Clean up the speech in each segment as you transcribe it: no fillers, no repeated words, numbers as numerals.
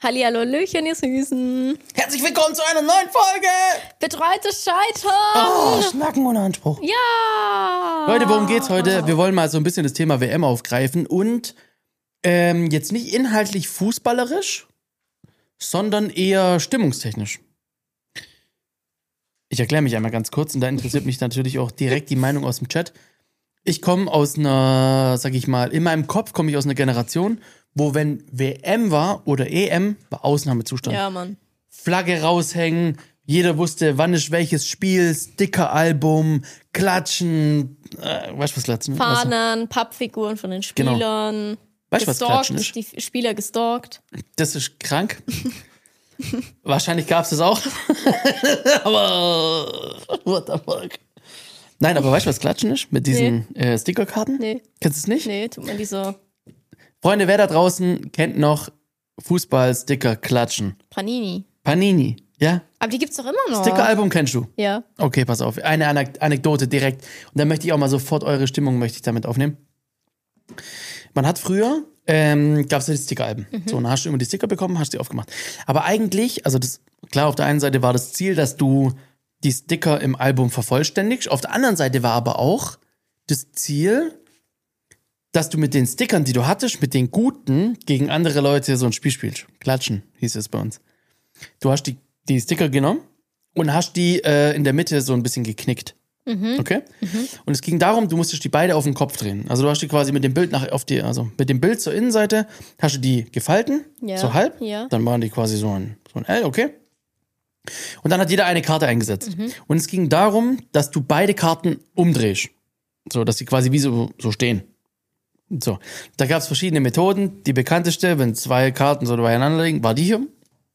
Hallihallöchen, ihr Süßen. Herzlich willkommen zu einer neuen Folge. Betreutes Scheitern. Oh, Schnacken ohne Anspruch. Ja. Leute, worum geht's heute? Wir wollen mal so ein bisschen das Thema WM aufgreifen und jetzt nicht inhaltlich fußballerisch, sondern eher stimmungstechnisch. Ich erkläre mich einmal ganz kurz und da interessiert mich natürlich auch direkt die Meinung aus dem Chat. Ich komme aus einer, sag ich mal, in meinem Kopf komme ich aus einer Generation, wo wenn WM war oder EM, war Ausnahmezustand. Ja, Mann. Flagge raushängen, jeder wusste, wann ist welches Spiel, Sticker-Album, Klatschen, weißt du, was Klatschen ist? Fahnen, Pappfiguren von den Spielern. Weißt du, was Klatschen ist? Die Spieler gestalkt. Das ist krank. Wahrscheinlich gab es das auch. Aber, what the fuck? Nein, aber weißt du, was Klatschen ist? Mit diesen Stickerkarten? Nee. Kennst du es nicht? Nee, tut mir die so. Freunde, wer da draußen kennt noch Fußball-Sticker klatschen? Panini, ja? Aber die gibt's doch immer noch. Sticker-Album kennst du? Ja. Okay, pass auf. Eine Anekdote direkt. Und dann möchte ich auch mal sofort eure Stimmung möchte ich damit aufnehmen. Man hat früher, gab es ja die Sticker-Alben. So, und dann hast du immer die Sticker bekommen, hast die aufgemacht. Aber eigentlich, also das, klar, auf der einen Seite war das Ziel, dass du die Sticker im Album vervollständigst. Auf der anderen Seite war aber auch das Ziel, dass du mit den Stickern, die du hattest, mit den guten, gegen andere Leute so ein Spiel spielst. Klatschen, hieß es bei uns. Du hast die Sticker genommen und hast die in der Mitte so ein bisschen geknickt. Okay? Und es ging darum, du musstest die beide auf den Kopf drehen. Also du hast die quasi mit dem Bild mit dem Bild zur Innenseite, hast du die gefalten, Ja. so halb. Ja. Dann waren die quasi so ein L, okay? Und dann hat jeder eine Karte eingesetzt. Und es ging darum, dass du beide Karten umdrehst. So, dass sie quasi wie so stehen. So, da gab es verschiedene Methoden. Die bekannteste, wenn zwei Karten so beieinander liegen, war die hier.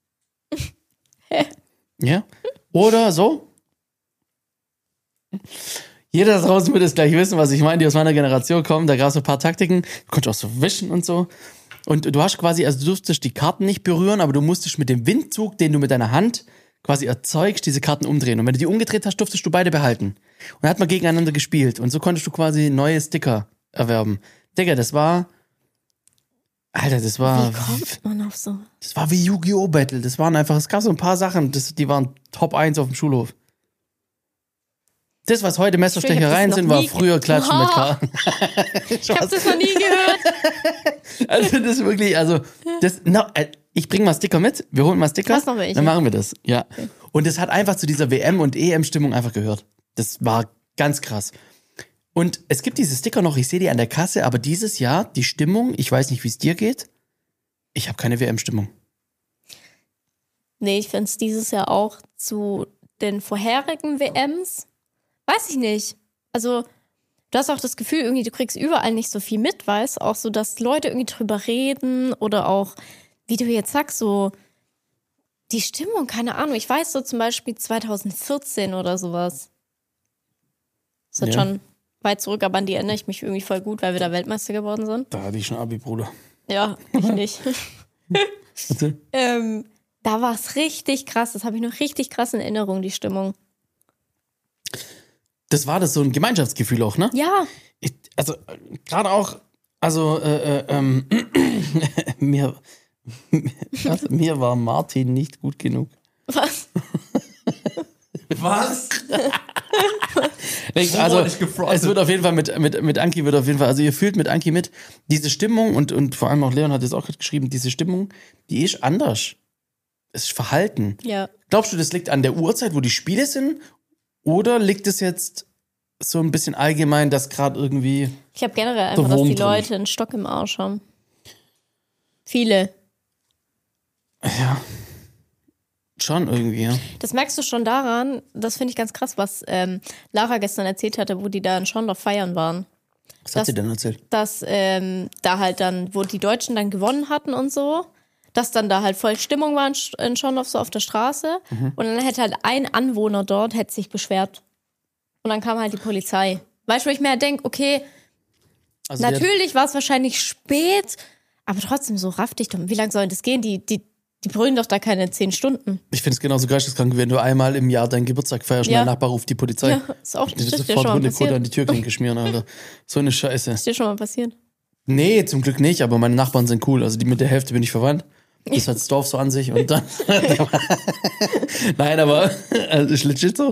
Ja. Oder so. Jeder da draußen wird es gleich wissen, was ich meine, die aus meiner Generation kommen. Da gab es ein paar Taktiken. Du konntest auch so wischen und so. Und du hast quasi, also du durftest die Karten nicht berühren, aber du musstest mit dem Windzug, den du mit deiner Hand quasi erzeugst, diese Karten umdrehen. Und wenn du die umgedreht hast, durftest du beide behalten. Und dann hat man gegeneinander gespielt. Und so konntest du quasi neue Sticker erwerben. Digga, das war. Alter, das war. Wie kommt man auf so? Das war wie Yu-Gi-Oh! Battle. Das waren einfach, es gab so ein paar Sachen, die waren Top 1 auf dem Schulhof. Das, was heute Messerstechereien sind, war früher Klatschen mit Karten. Ich hab das noch nie gehört. Also, das ist wirklich, ich bring mal Sticker mit. Wir holen mal Sticker. Was noch welche? Dann machen wir das. Ja. Okay. Und das hat einfach zu dieser WM- und EM-Stimmung einfach gehört. Das war ganz krass. Und es gibt diese Sticker noch, ich sehe die an der Kasse, aber dieses Jahr, die Stimmung, ich weiß nicht, wie es dir geht, ich habe keine WM-Stimmung. Nee, ich finde es dieses Jahr auch zu den vorherigen WMs, weiß ich nicht. Also, du hast auch das Gefühl, irgendwie, du kriegst überall nicht so viel mit, weißt? Auch so, dass Leute irgendwie drüber reden oder auch, wie du jetzt sagst, so die Stimmung, keine Ahnung. Ich weiß so zum Beispiel 2014 oder sowas. Das ist schon weit zurück, aber an die erinnere ich mich irgendwie voll gut, weil wir da Weltmeister geworden sind. Da hatte ich schon Abi, Bruder. Ja, ich nicht. Bitte? Da war es richtig krass. Das habe ich noch richtig krass in Erinnerung, die Stimmung. Das war das so ein Gemeinschaftsgefühl auch, ne? Ja. Also, gerade auch, mir war Martin nicht gut genug. Was? Was? Also, es wird auf jeden Fall mit Anki wird auf jeden Fall, also ihr fühlt mit Anki mit, diese Stimmung und vor allem auch Leon hat es auch geschrieben, diese Stimmung, die ist anders. Es ist Verhalten. Ja. Glaubst du, das liegt an der Uhrzeit, wo die Spiele sind? Oder liegt es jetzt so ein bisschen allgemein, dass gerade irgendwie. Ich glaube generell einfach, dass die Leute einen Stock im Arsch haben. Viele. Ja. Schon irgendwie, ja. Das merkst du schon daran, das finde ich ganz krass, was Lara gestern erzählt hatte, wo die da in Schorndorf feiern waren. Was hat sie denn erzählt? Dass da halt dann, wo die Deutschen dann gewonnen hatten und so, dass dann da halt voll Stimmung war in Schorndorf so auf der Straße. Und dann hätte halt ein Anwohner dort hätte sich beschwert. Und dann kam halt die Polizei. Weißt du, wo ich mir halt denke, okay, also natürlich war es wahrscheinlich spät, aber trotzdem so raff dich doch. Wie lange soll das gehen? Die brüllen doch da keine 10 Stunden. Ich finde es genauso geisteskrank, wenn du einmal im Jahr deinen Geburtstag feierst und dein Nachbar ruft die Polizei. Ja, ist auch das ist sofort Hundekohle an die Türklinke schmieren, Alter. So eine Scheiße. Ist dir schon mal passiert? Nee, zum Glück nicht, aber meine Nachbarn sind cool. Also die mit der Hälfte bin ich verwandt. Das hat das Dorf so an sich und dann. Nein, aber ist legit so.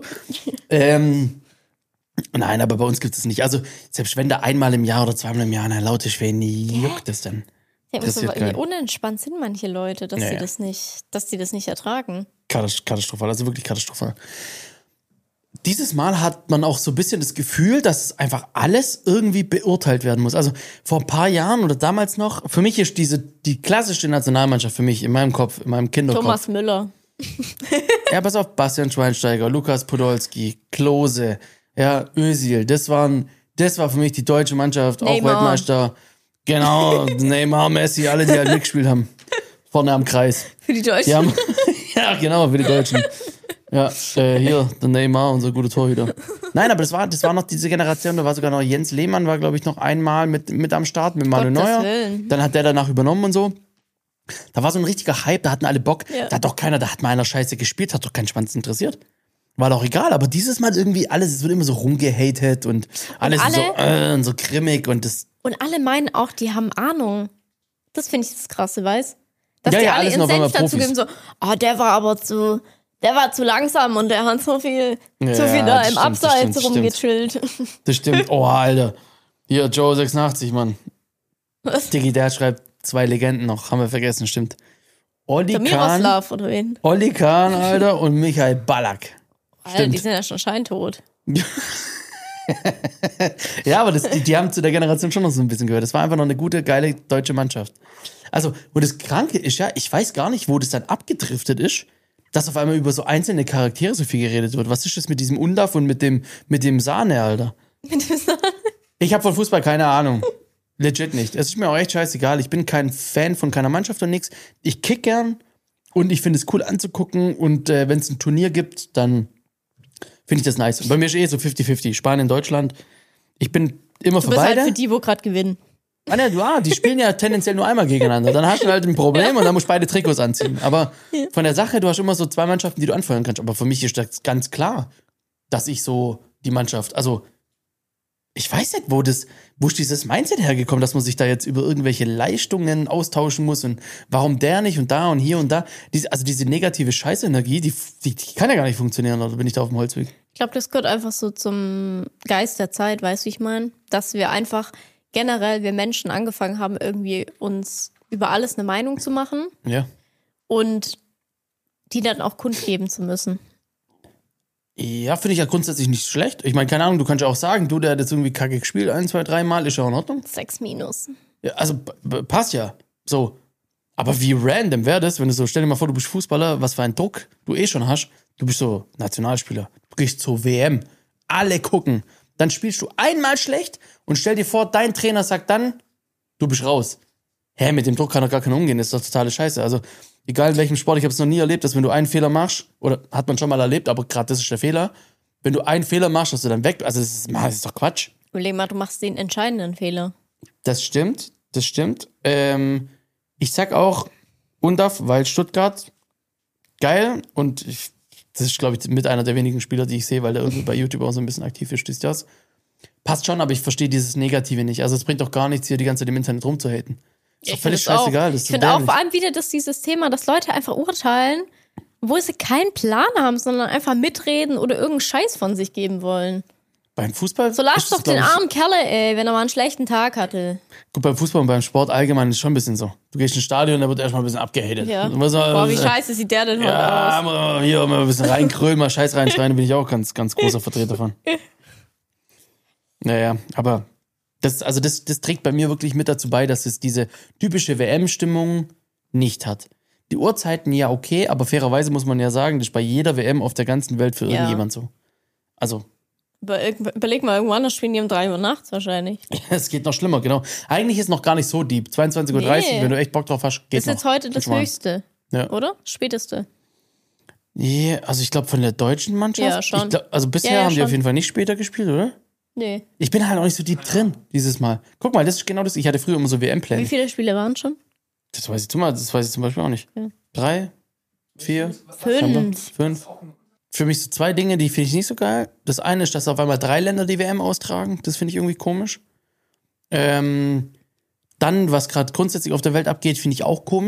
Nein, aber bei uns gibt es nicht. Also, selbst wenn da einmal im Jahr oder zweimal im Jahr eine laute Schwäne juckt es dann. Ja, so, wie unentspannt sind manche Leute, dass die das nicht ertragen. Katastrophal, also wirklich katastrophal. Dieses Mal hat man auch so ein bisschen das Gefühl, dass einfach alles irgendwie beurteilt werden muss. Also vor ein paar Jahren oder damals noch, für mich ist die klassische Nationalmannschaft für mich in meinem Kopf, in meinem Kinderkopf. Thomas Müller. Ja, pass auf, Bastian Schweinsteiger, Lukas Podolski, Klose, ja, Özil. Das war für mich die deutsche Mannschaft, auch Weltmeister. Genau, Neymar, Messi, alle, die halt mitgespielt haben. Vorne am Kreis. Für die Deutschen? Ja, genau, für die Deutschen. Ja, hier, der Neymar, unser guter Torhüter. Nein, aber das war noch diese Generation, da war sogar noch Jens Lehmann, war, glaube ich, noch einmal mit am Start, mit Manuel Neuer. Dann hat der danach übernommen und so. Da war so ein richtiger Hype, da hatten alle Bock. Ja. Da hat mal einer Scheiße gespielt, hat doch keinen Schwanz interessiert. War doch egal, aber dieses Mal irgendwie alles, es wird immer so rumgehatet und alles so grimmig und das. Und alle meinen auch, die haben Ahnung. Das finde ich das Krasse, weißt? Dass ja, die alle ihren Senf dazu geben, so, der war zu langsam und der hat so viel da im Abseits rumgechillt. Das stimmt. Oh, Alter. Hier, Joe 86, Mann. Was? Diggi, der schreibt 2 Legenden noch, haben wir vergessen, stimmt. Olli Kahn. Miroslav oder wen? Olli Kahn, Alter, und Michael Ballack. Alter, die sind ja schon scheintot. Ja, aber die haben zu der Generation schon noch so ein bisschen gehört. Das war einfach noch eine gute, geile deutsche Mannschaft. Also, und das Kranke ist ja, ich weiß gar nicht, wo das dann abgedriftet ist, dass auf einmal über so einzelne Charaktere so viel geredet wird. Was ist das mit diesem Undaf und mit dem Sahne, Alter? Mit dem Sahne? Ich habe von Fußball keine Ahnung. Legit nicht. Es ist mir auch echt scheißegal. Ich bin kein Fan von keiner Mannschaft und nix. Ich kick gern und ich finde es cool anzugucken und wenn es ein Turnier gibt, dann finde ich das nice. Und bei mir ist so 50-50. Spanien, Deutschland. Ich bin immer für beide. Du bist halt für die, wo gerade gewinnen. Die spielen ja tendenziell nur einmal gegeneinander. Dann hast du halt ein Problem und dann musst du beide Trikots anziehen. Aber von der Sache, du hast immer so 2 Mannschaften, die du anfeuern kannst. Aber für mich ist das ganz klar, dass ich so die Mannschaft, also ich weiß nicht, wo ist dieses Mindset hergekommen, dass man sich da jetzt über irgendwelche Leistungen austauschen muss und warum der nicht und da und hier und da. Diese negative Scheißenergie, die kann ja gar nicht funktionieren, oder bin ich da auf dem Holzweg? Ich glaube, das gehört einfach so zum Geist der Zeit, weißt du, wie ich meine? Dass wir einfach generell, wir Menschen angefangen haben, irgendwie uns über alles eine Meinung zu machen. Ja. Und die dann auch kundgeben zu müssen. Ja, finde ich ja grundsätzlich nicht schlecht. Ich meine, keine Ahnung, du kannst ja auch sagen, der hat jetzt irgendwie kacke gespielt, 1, 2, 3 Mal, ist ja in Ordnung. 6-. Ja, also passt ja. So. Aber wie random wäre das, wenn du so, stell dir mal vor, du bist Fußballer, was für einen Druck du schon hast. Du bist so Nationalspieler. Du gehst zur WM. Alle gucken. Dann spielst du einmal schlecht und stell dir vor, dein Trainer sagt dann, du bist raus. Mit dem Druck kann doch gar keiner umgehen, das ist doch totale Scheiße. Also, egal in welchem Sport, ich habe es noch nie erlebt, dass wenn du einen Fehler machst, oder hat man schon mal erlebt, aber gerade das ist der Fehler, wenn du einen Fehler machst, dass du dann weg, also das ist doch Quatsch. Überleg mal, du machst den entscheidenden Fehler. Das stimmt. Ich sag auch Undaf, weil Stuttgart, geil, und das ist, glaube ich, mit einer der wenigen Spieler, die ich sehe, weil der irgendwie bei YouTube auch so ein bisschen aktiv ist, das. Passt schon, aber ich verstehe dieses Negative nicht. Also es bringt doch gar nichts, hier die ganze Zeit im Internet rumzuhaten. Ist doch völlig scheißegal. Ich finde auch vor allem wieder, dass dieses Thema, dass Leute einfach urteilen, wo sie keinen Plan haben, sondern einfach mitreden oder irgendeinen Scheiß von sich geben wollen. Beim Fußball? So lass doch den armen Kerle, wenn er mal einen schlechten Tag hatte. Gut, beim Fußball und beim Sport allgemein ist schon ein bisschen so. Du gehst ins Stadion, da wird erstmal ein bisschen abgehatet. Ja. Boah, wie scheiße sieht der denn heute aus? Ja, hier mal ein bisschen reinkrölen, mal Scheiß reinschreien, da bin ich auch ganz, ganz großer Vertreter von. Naja, aber das trägt bei mir wirklich mit dazu bei, dass es diese typische WM-Stimmung nicht hat. Die Uhrzeiten ja okay, aber fairerweise muss man ja sagen, das ist bei jeder WM auf der ganzen Welt für irgendjemand so. Also. Überleg mal, irgendwann spielen die um 3 Uhr nachts wahrscheinlich. Es geht noch schlimmer, genau. Eigentlich ist noch gar nicht so deep. 22:30 Uhr, wenn du echt Bock drauf hast, geht's noch. Das ist jetzt heute das Höchste, oder? Späteste. Ja, also ich glaube von der deutschen Mannschaft. Ja, schon. Also bisher haben die auf jeden Fall nicht später gespielt, oder? Nee. Ich bin halt auch nicht so deep drin dieses Mal. Guck mal, das ist genau das. Ich hatte früher immer so WM-Pläne. Wie viele Spiele waren schon? Das weiß ich zum Beispiel auch nicht. Ja. 3, 4, 5. Für mich so 2 Dinge, die finde ich nicht so geil. Das eine ist, dass auf einmal 3 Länder die WM austragen. Das finde ich irgendwie komisch. Dann, was gerade grundsätzlich auf der Welt abgeht, finde ich auch komisch.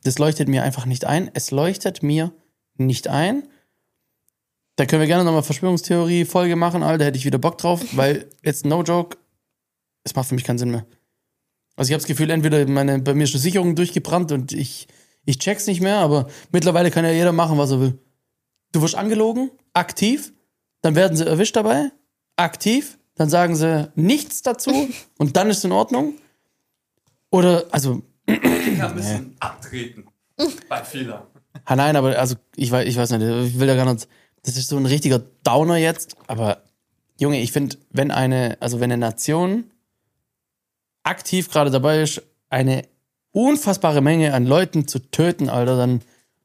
Das leuchtet mir einfach nicht ein. Es leuchtet mir nicht ein. Da können wir gerne nochmal Verschwörungstheorie-Folge machen, Alter. Hätte ich wieder Bock drauf, weil jetzt no joke, es macht für mich keinen Sinn mehr. Also ich habe das Gefühl, entweder bei mir ist eine Sicherung durchgebrannt und ich check's nicht mehr, aber mittlerweile kann ja jeder machen, was er will. Du wirst angelogen, aktiv, dann werden sie erwischt dabei, aktiv, dann sagen sie nichts dazu und dann ist es in Ordnung. Oder, also... Kritiker müssen abtreten. Bei Fehlern. Nein, aber also ich weiß nicht, ich will da gar nicht... Das ist so ein richtiger Downer jetzt, aber Junge, ich finde, wenn eine Nation aktiv gerade dabei ist, eine unfassbare Menge an Leuten zu töten, Alter, dann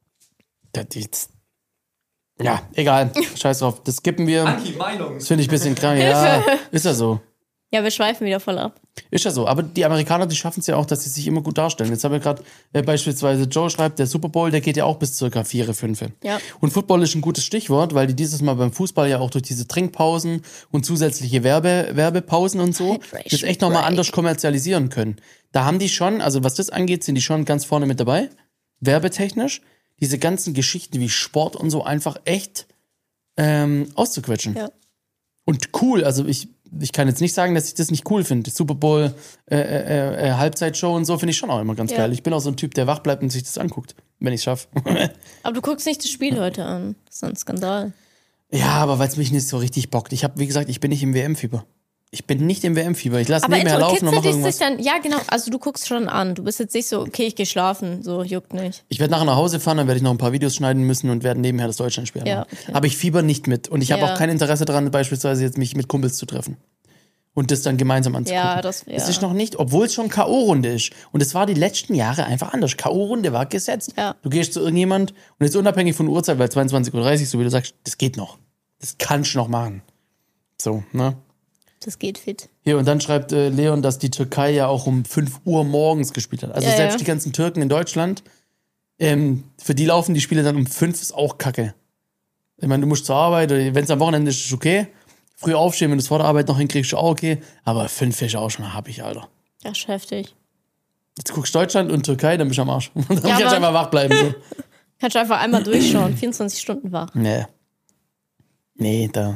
ja, egal, scheiß drauf, das skippen wir. Anti-Meinung. Das finde ich ein bisschen krank, ja, ist ja so. Ja, wir schweifen wieder voll ab. Ist ja so, aber die Amerikaner, die schaffen es ja auch, dass sie sich immer gut darstellen. Jetzt haben wir gerade beispielsweise Joe schreibt, der Super Bowl, der geht ja auch bis circa 4, 5. Ja. Und Football ist ein gutes Stichwort, weil die dieses Mal beim Fußball ja auch durch diese Trinkpausen und zusätzliche Werbepausen und so das echt nochmal anders kommerzialisieren können. Da haben die schon, also was das angeht, sind die schon ganz vorne mit dabei, werbetechnisch, diese ganzen Geschichten wie Sport und so einfach echt auszuquetschen. Ja. Und cool, also ich kann jetzt nicht sagen, dass ich das nicht cool finde. Super Bowl, Halbzeitshow und so finde ich schon auch immer ganz geil. Ich bin auch so ein Typ, der wach bleibt und sich das anguckt, wenn ich es schaffe. Aber du guckst nicht das Spiel heute an. Das ist ein Skandal. Ja, aber weil es mich nicht so richtig bockt. Wie gesagt, ich bin nicht im WM-Fieber. Ich bin nicht im WM-Fieber. Ich lasse nebenher laufen und mache irgendwas. Ja, genau. Also du guckst schon an. Du bist jetzt nicht so, okay, ich gehe schlafen. So, juckt nicht. Ich werde nachher nach Hause fahren, dann werde ich noch ein paar Videos schneiden müssen und werde nebenher das Deutschlandspiel machen. Okay. Aber ich fieber nicht mit. Und ich habe auch kein Interesse daran, beispielsweise jetzt mich mit Kumpels zu treffen. Und das dann gemeinsam anzugucken. Ja, das ist noch nicht, obwohl es schon K.O.-Runde ist. Und es war die letzten Jahre einfach anders. K.O.-Runde war gesetzt. Ja. Du gehst zu irgendjemand und jetzt unabhängig von der Uhrzeit, weil 22:30 Uhr, so wie du sagst, das geht noch. Das kannst du noch machen. So, ne? Das geht fit. Hier, und dann schreibt Leon, dass die Türkei ja auch um 5 Uhr morgens gespielt hat. Also selbst die ganzen Türken in Deutschland, für die laufen die Spiele dann um 5, ist auch kacke. Ich meine, du musst zur Arbeit, wenn es am Wochenende ist, ist okay. Früh aufstehen, wenn du es vor der Arbeit noch hinkriegst, ist auch okay. Aber 5 ist auch schon happig, Alter. Ja, ist heftig. Jetzt guckst du Deutschland und Türkei, dann bist du am Arsch. Dann kannst du einfach wach bleiben. So. Kannst du einfach einmal durchschauen, 24 Stunden wach. Nee, da...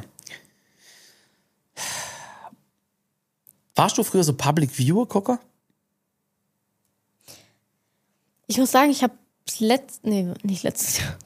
Warst du früher so Public Viewer-Gucker? Ich muss sagen, ich habe nicht letztes Jahr.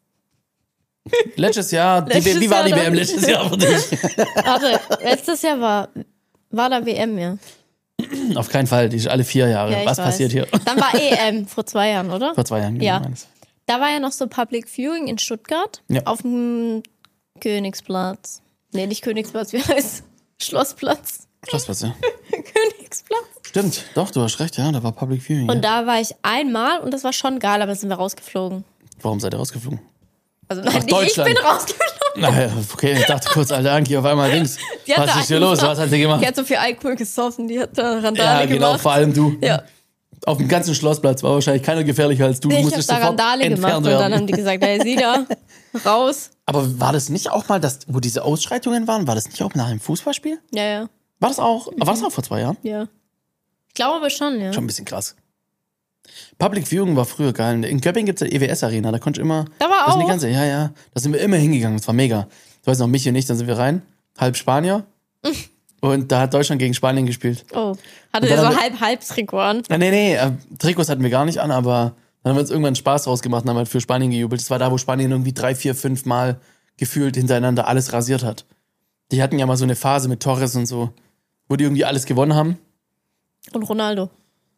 Letztes Jahr? Wie war die WM letztes Jahr für dich? Warte, letztes Jahr war da WM, ja. Auf keinen Fall, die ist alle 4 Jahre. Ja, was passiert hier? Dann war EM vor 2 Jahren, oder? Vor 2 Jahren, ja. Genau. Da war ja noch so Public Viewing in Stuttgart. Ja. Auf dem Königsplatz. Nee, nicht Königsplatz, wie heißt Schlossplatz. Schlossplatz, ja. Königsplatz. Stimmt, doch, du hast recht, ja, da war Public Viewing. Und da war ich einmal und das war schon geil, aber sind wir rausgeflogen. Warum seid ihr rausgeflogen? Also nein, nicht Deutschland. ich bin rausgeflogen. Naja, okay, ich dachte kurz, Alter, Anki, auf einmal links. Was ist hier los? Was hat sie gemacht? Die hat so viel Alkohol gesoffen, die hat da Randale Ja, genau, gemacht. vor allem du. Ja. Auf dem ganzen Schlossplatz war wahrscheinlich keiner gefährlicher als du. Du Ich hab musstest da sofort Randale gemacht entfernt und dann werden. haben die gesagt, hey, sieh da, raus. Aber war das nicht auch mal, wo diese Ausschreitungen waren, war das nicht auch nach einem Fußballspiel? Ja. War das auch vor 2 Jahren? Ja. Ich glaube aber schon, ja. Schon ein bisschen krass. Public Viewing war früher geil. In Göppingen gibt es eine EWS-Arena, da konnte ich immer... Da war das sind auch. die ganze, ja, da sind wir immer hingegangen, das war mega. Ich weiß noch, Michi und ich, dann sind wir rein, halb Spanier. Und da hat Deutschland gegen Spanien gespielt. Oh, hatte Und der dann so haben halb-Trikot an? Nee, Trikots hatten wir gar nicht an, aber dann haben wir uns irgendwann Spaß rausgemacht und haben halt für Spanien gejubelt. Das war da, wo Spanien irgendwie 3, 4, 5 Mal gefühlt hintereinander alles rasiert hat. Die hatten ja mal so eine Phase mit Torres und so, wo die irgendwie alles gewonnen haben. Und Ronaldo.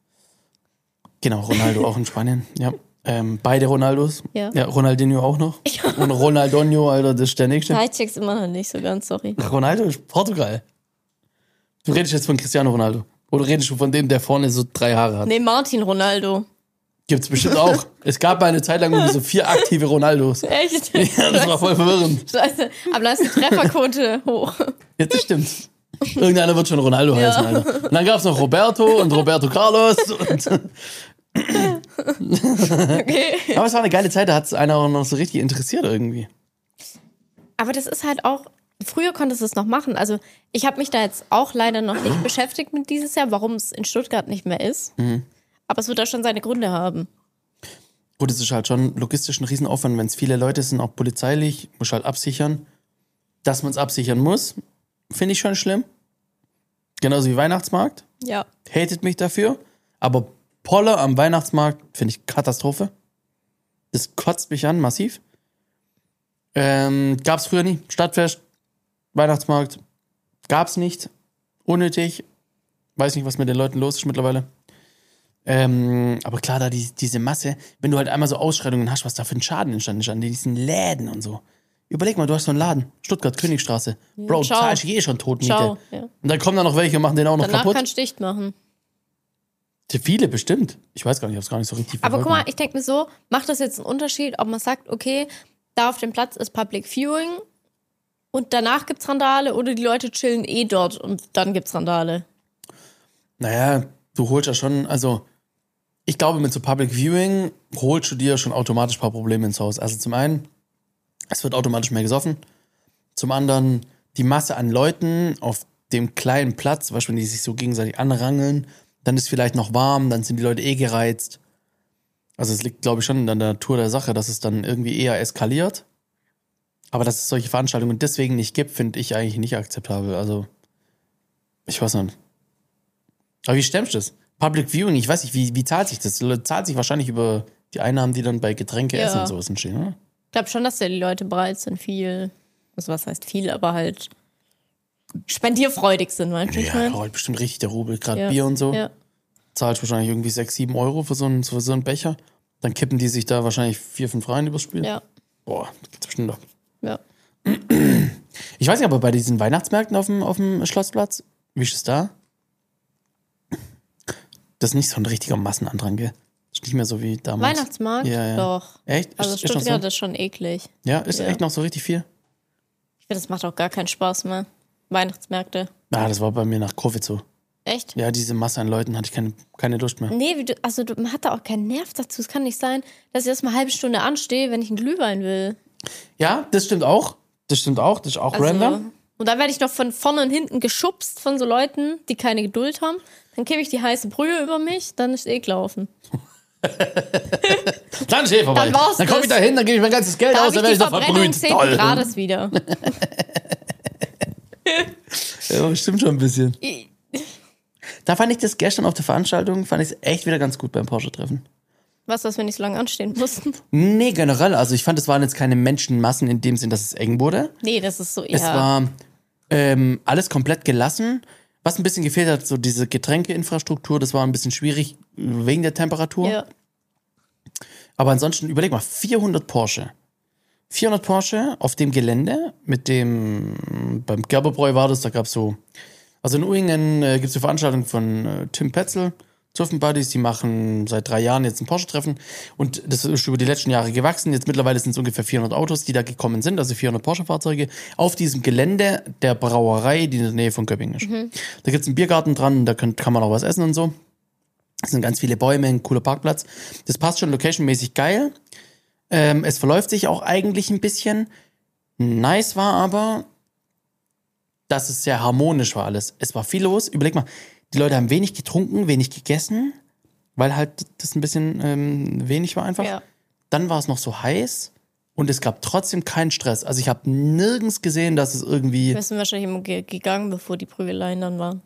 Genau, Ronaldo auch in Spanien, ja. Beide Ronaldos. Ja. Ronaldinho auch noch. Und Ronaldinho, Alter, das ist der nächste. Ja, ich check's immer noch nicht so ganz, sorry. Ronaldo ist Portugal. Du redest jetzt von Cristiano Ronaldo. Oder redest du von dem, der vorne so 3 Haare hat? Nee, Martin Ronaldo. Gibt's bestimmt auch. Es gab mal eine Zeit lang irgendwie so 4 aktive Ronaldos. Echt? Ja, das war voll verwirrend. Scheiße. Aber da ist die Trefferquote hoch. Jetzt das stimmt. Irgendeiner wird schon Ronaldo heißen, Alter. Und dann gab's noch Roberto und Roberto Carlos. Okay. Aber es war eine geile Zeit, da hat es einer auch noch so richtig interessiert irgendwie. Aber das ist halt auch, früher konntest du es noch machen. Also ich habe mich da jetzt auch leider noch nicht beschäftigt mit dieses Jahr, warum es in Stuttgart nicht mehr ist. Aber es wird da schon seine Gründe haben. Gut, es ist halt schon logistisch ein Riesenaufwand, wenn es viele Leute sind, auch polizeilich, muss halt absichern. Dass man es absichern muss, finde ich schon schlimm. Genauso wie Weihnachtsmarkt. Ja. Hatet mich dafür. Aber Poller am Weihnachtsmarkt finde ich Katastrophe. Das kotzt mich an, massiv. Gab's früher nie. Stadtfest, Weihnachtsmarkt. Gab's nicht. Unnötig. Weiß nicht, was mit den Leuten los ist mittlerweile. Aber klar, da diese Masse, wenn du halt einmal so Ausschreitungen hast, was da für ein Schaden entstanden ist an diesen Läden und so. Überleg mal, du hast so einen Laden, Stuttgart, Königstraße. Bro, Ciao. zahlst du schon Totmiete. Ciao, ja. Und dann kommen da noch welche und machen den auch noch Danach kaputt. kannst du dicht machen. Viele bestimmt. Ich weiß gar nicht, ich hab's gar nicht so richtig Aber verfolgt. guck mal, ich denke mir so, macht das jetzt einen Unterschied, ob man sagt, okay, da auf dem Platz ist Public Viewing und danach gibt's Randale oder die Leute chillen dort und dann gibt's Randale. Naja, du holst ja schon, also ich glaube, mit so Public Viewing holst du dir schon automatisch ein paar Probleme ins Haus. Also zum einen, es wird automatisch mehr gesoffen. Zum anderen, die Masse an Leuten auf dem kleinen Platz, zum Beispiel, wenn die sich so gegenseitig anrangeln, dann ist vielleicht noch warm, dann sind die Leute gereizt. Also es liegt, glaube ich, schon an der Natur der Sache, dass es dann irgendwie eher eskaliert. Aber dass es solche Veranstaltungen deswegen nicht gibt, finde ich eigentlich nicht akzeptabel. Also, ich weiß nicht. Aber wie stemmst du das? Public Viewing, ich weiß nicht, wie zahlt sich das? Zahlt sich wahrscheinlich über die Einnahmen, die dann bei Getränke, Ja. Essen und sowas entstehen, oder? Ich glaube schon, dass ja die Leute bereit sind, viel, also was heißt viel, aber halt spendierfreudig sind, weißt du? Ja, rollt bestimmt richtig der Rubel, gerade Ja. Bier und so. Ja. Zahlst wahrscheinlich irgendwie 6, 7 Euro für so einen Becher. Dann kippen die sich da wahrscheinlich 4, 5 rein übers Spiel. Ja. Boah, das geht's bestimmt doch. Ja. Ich weiß nicht, aber bei diesen Weihnachtsmärkten auf dem Schlossplatz, wie ist es da? Das ist nicht so ein richtiger Massenandrang, gell? Das ist nicht mehr so wie damals. Weihnachtsmarkt? Ja, ja. Doch. Echt? Also Ist noch so? Stuttgart ist schon eklig. Ja, ist Ja. echt noch so richtig viel? Ich finde, das macht auch gar keinen Spaß mehr. Weihnachtsmärkte. Ja, das war bei mir nach Covid so. Echt? Ja, diese Masse an Leuten hatte ich keine Lust mehr. Nee, man hat da auch keinen Nerv dazu. Es kann nicht sein, dass ich erst mal eine halbe Stunde anstehe, wenn ich einen Glühwein will. Ja, das stimmt auch. Das ist auch Also, random. und dann werde ich noch von vorne und hinten geschubst von so Leuten, die keine Geduld haben. Dann kippe ich die heiße Brühe über mich, dann ist gelaufen. Dann stehe ich vorbei. Dann war's Dann komme ich das. da hin, dann gebe ich mein ganzes Geld Da aus, habe dann ich werde die ich doch Verbrennung verbrüht. 10. Grades wieder. Ja, stimmt schon ein bisschen. Da fand ich das gestern auf der Veranstaltung, fand ich es echt wieder ganz gut beim Porsche-Treffen. Was, dass wir nicht so lange anstehen mussten? Nee, generell. Also ich fand, es waren jetzt keine Menschenmassen in dem Sinn, dass es eng wurde. Nee, das ist so, ja. Es war alles komplett gelassen. Was ein bisschen gefehlt hat, so diese Getränkeinfrastruktur, das war ein bisschen schwierig wegen der Temperatur. Ja. Aber ansonsten, überleg mal, 400 Porsche. 400 Porsche auf dem Gelände beim Gerberbräu war das, da gab es so, also in Uingen gibt es eine Veranstaltung von Tim Petzl, Surfen Buddies, die machen seit 3 Jahren jetzt ein Porsche-Treffen und das ist über die letzten Jahre gewachsen. Jetzt mittlerweile sind es ungefähr 400 Autos, die da gekommen sind, also 400 Porsche-Fahrzeuge auf diesem Gelände der Brauerei, die in der Nähe von Göppingen ist. Da gibt es einen Biergarten dran, da kann man auch was essen und so. Es sind ganz viele Bäume, ein cooler Parkplatz. Das passt schon locationmäßig geil. Es verläuft sich auch eigentlich ein bisschen. Nice war aber, dass es sehr harmonisch war alles. Es war viel los. Überleg mal, die Leute haben wenig getrunken, wenig gegessen, weil halt das ein bisschen wenig war einfach. Ja. Dann war es noch so heiß und es gab trotzdem keinen Stress. Also ich habe nirgends gesehen, dass es irgendwie... Wir sind wahrscheinlich immer gegangen, bevor die Prügeleien dann waren.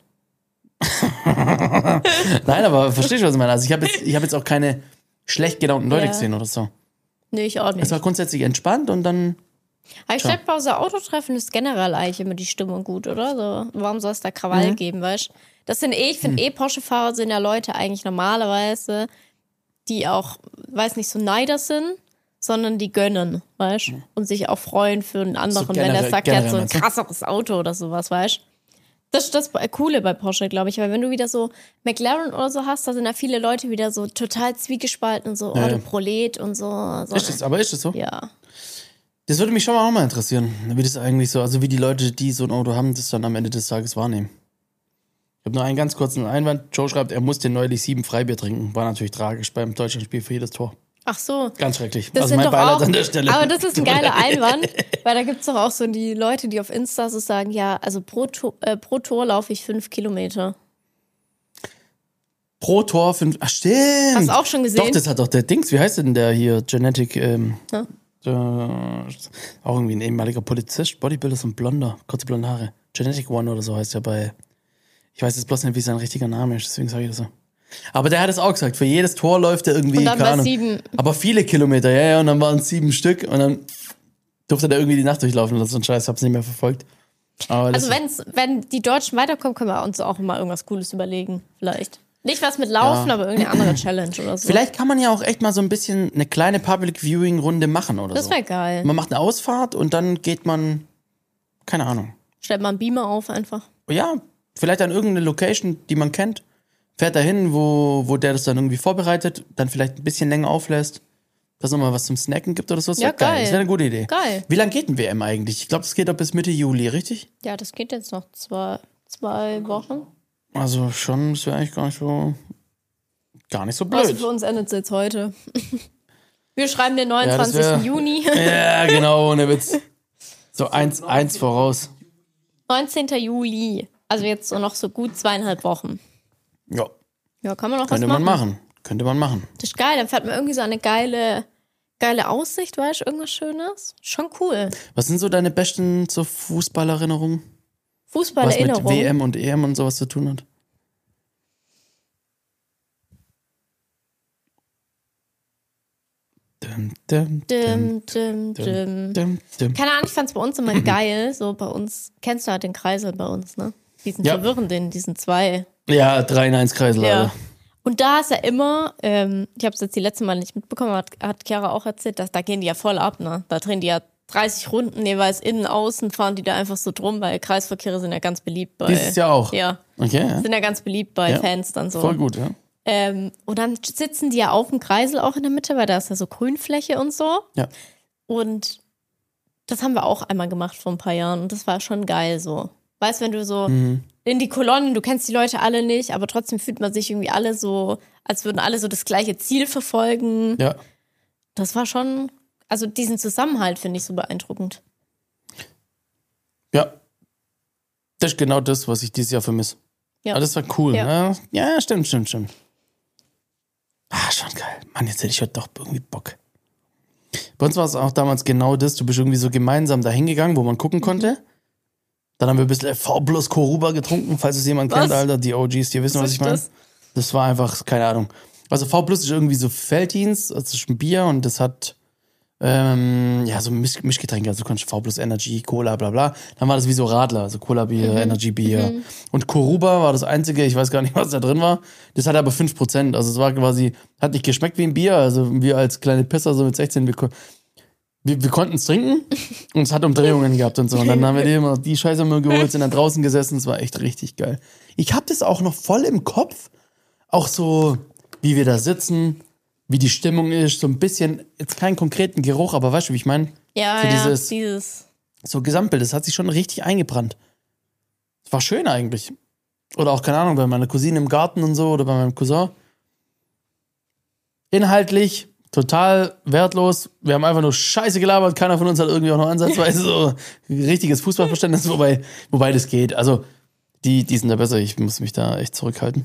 Nein, aber verstehst du, was ich meine? Also ich hab jetzt auch keine schlecht gelaunten Leute Ja. gesehen oder so. Nee, ich auch nicht. Es war grundsätzlich entspannt und dann... Aber ich glaube, bei so Autotreffen ist generell eigentlich immer die Stimmung gut, oder? So, warum soll es da Krawall geben, weißt du? Das sind ich finde Porsche-Fahrer sind ja Leute eigentlich normalerweise, die auch, weiß nicht, so Neider sind, sondern die gönnen, weißt du? Und sich auch freuen für einen anderen, wenn generell- er sagt, er hat so ein meinst du? krasseres Auto oder sowas, weißt du? Das ist das Coole bei Porsche, glaube ich. Weil wenn du wieder so McLaren oder so hast, da sind ja viele Leute wieder so total zwiegespalten und so, Ja, oh, ja. du Prolet und so. Ist es so? Ja. Das würde mich schon auch mal interessieren, wie das eigentlich so, also wie die Leute, die so ein Auto haben, das dann am Ende des Tages wahrnehmen. Ich habe nur einen ganz kurzen Einwand. Joe schreibt, er musste neulich 7 Freibier trinken. War natürlich tragisch beim Deutschlandspiel für jedes Tor. Ach so. Ganz schrecklich. Das Also sind mein doch Beileid auch, an der Stelle. aber das ist ein geiler Einwand, weil da gibt es doch auch so die Leute, die auf Insta so sagen, ja, also pro Tor laufe ich 5 Kilometer. Pro Tor 5. Ach, stimmt. Hast du auch schon gesehen? Doch, das hat doch der Dings. Wie heißt denn der hier? Genetic. Auch irgendwie ein ehemaliger Polizist, Bodybuilder, so ein Blonder, kurze blonde Haare. Genetic One oder so heißt er bei. Ich weiß jetzt bloß nicht, wie sein richtiger Name ist, deswegen sage ich das so. Aber der hat es auch gesagt, für jedes Tor läuft er irgendwie, und dann keine bei Ahnung. 7. Aber viele Kilometer, ja, und dann waren es 7 Stück und dann durfte der irgendwie die Nacht durchlaufen oder so ein Scheiß, hab's nicht mehr verfolgt. Aber Also wenn die Deutschen weiterkommen, können wir uns auch mal irgendwas Cooles überlegen, vielleicht. Nicht was mit Laufen, aber irgendeine andere Challenge oder so. vielleicht kann man ja auch echt mal so ein bisschen eine kleine Public Viewing Runde machen oder Das so. wäre geil. Man macht eine Ausfahrt und dann geht man, keine Ahnung. Stellt mal einen Beamer auf einfach. Ja, vielleicht an irgendeine Location, die man kennt, fährt dahin, wo der das dann irgendwie vorbereitet, dann vielleicht ein bisschen länger auflässt, dass es nochmal was zum Snacken gibt oder so. Das Ja, wäre geil. Das geil. wäre eine gute Idee. Geil. Wie lange geht ein WM eigentlich? Ich glaube, das geht doch bis Mitte Juli, richtig? Ja, das geht jetzt noch zwei Wochen. Also schon, das wäre eigentlich gar nicht so Also blöd. für uns endet es jetzt heute. Wir schreiben den das 29. wär- Juni. Ja, genau, ohne Witz. So eins voraus. 19. Juli. Also jetzt so noch so gut 2,5 Wochen. Ja, Ja, kann man noch könnte was man machen. machen. Könnte man machen. Das ist geil. Dann fährt man irgendwie so eine geile Aussicht, weißt du, irgendwas Schönes. Schon cool. Was sind so deine besten so Fußballerinnerungen? Was mit Fußballerinnerung. WM und EM und sowas zu tun hat? Dum, Dim. dum. Keine Ahnung, ich fand's bei uns immer geil. So bei uns, kennst du halt den Kreisel bei uns, ne? Diesen Ja. verwirrenden, diesen 2. Ja, 3 in 1 Kreisel. Ja. Alter. Und da ist ja immer, ich habe es jetzt die letzte Mal nicht mitbekommen, hat Chiara auch erzählt, dass da gehen die ja voll ab, ne? Da drehen die ja 30 Runden, jeweils innen, außen, fahren die da einfach so drum, weil Kreisverkehre sind ja ganz beliebt bei. Dieses Jahr auch. Ja, Okay, ja. sind ja ganz beliebt bei Ja. Fans dann so. Voll gut, ja. Und dann sitzen die ja auf dem Kreisel auch in der Mitte, weil da ist ja so Grünfläche und so. Ja. Und das haben wir auch einmal gemacht vor ein paar Jahren und das war schon geil so. Weißt du, wenn du so in die Kolonnen, du kennst die Leute alle nicht, aber trotzdem fühlt man sich irgendwie alle so, als würden alle so das gleiche Ziel verfolgen. Ja. Das war schon, also diesen Zusammenhalt finde ich so beeindruckend. Ja. Das ist genau das, was ich dieses Jahr vermisse. Ja. Aber das war cool. Ja. Ne? Ja, stimmt. Schon geil. Mann, jetzt hätte ich heute doch irgendwie Bock. Bei uns war es auch damals genau das. Du bist irgendwie so gemeinsam da hingegangen, wo man gucken konnte. Dann haben wir ein bisschen V plus Koruba getrunken, falls es jemand Was? kennt, Alter. Die OGs, die wissen, was ist ich meine. das? Das war einfach, keine Ahnung. Also V plus ist irgendwie so Felddienst, also das ist ein Bier und das hat so Mischgetränke, also du kannst V plus Energy, Cola, bla bla. Dann war das wie so Radler, also Cola-Bier, Energy-Bier. Und Koruba war das einzige, ich weiß gar nicht, was da drin war. Das hatte aber 5%, also es war quasi, hat nicht geschmeckt wie ein Bier, also wir als kleine Pisser so mit 16, wir konnten es trinken und es hat Umdrehungen gehabt und so. Und dann haben wir die Scheiße immer geholt, sind dann draußen gesessen, es war echt richtig geil. Ich hab das auch noch voll im Kopf, auch so, wie wir da sitzen, wie die Stimmung ist, so ein bisschen, jetzt keinen konkreten Geruch, aber weißt du, wie ich meine? Ja, So ja, dieses- So Gesamtbild, das hat sich schon richtig eingebrannt. Das war schön eigentlich. Oder auch, keine Ahnung, bei meiner Cousine im Garten und so oder bei meinem Cousin. Inhaltlich total wertlos. Wir haben einfach nur Scheiße gelabert. Keiner von uns hat irgendwie auch noch ansatzweise so richtiges Fußballverständnis, wobei das geht. Also, die sind da besser. Ich muss mich da echt zurückhalten.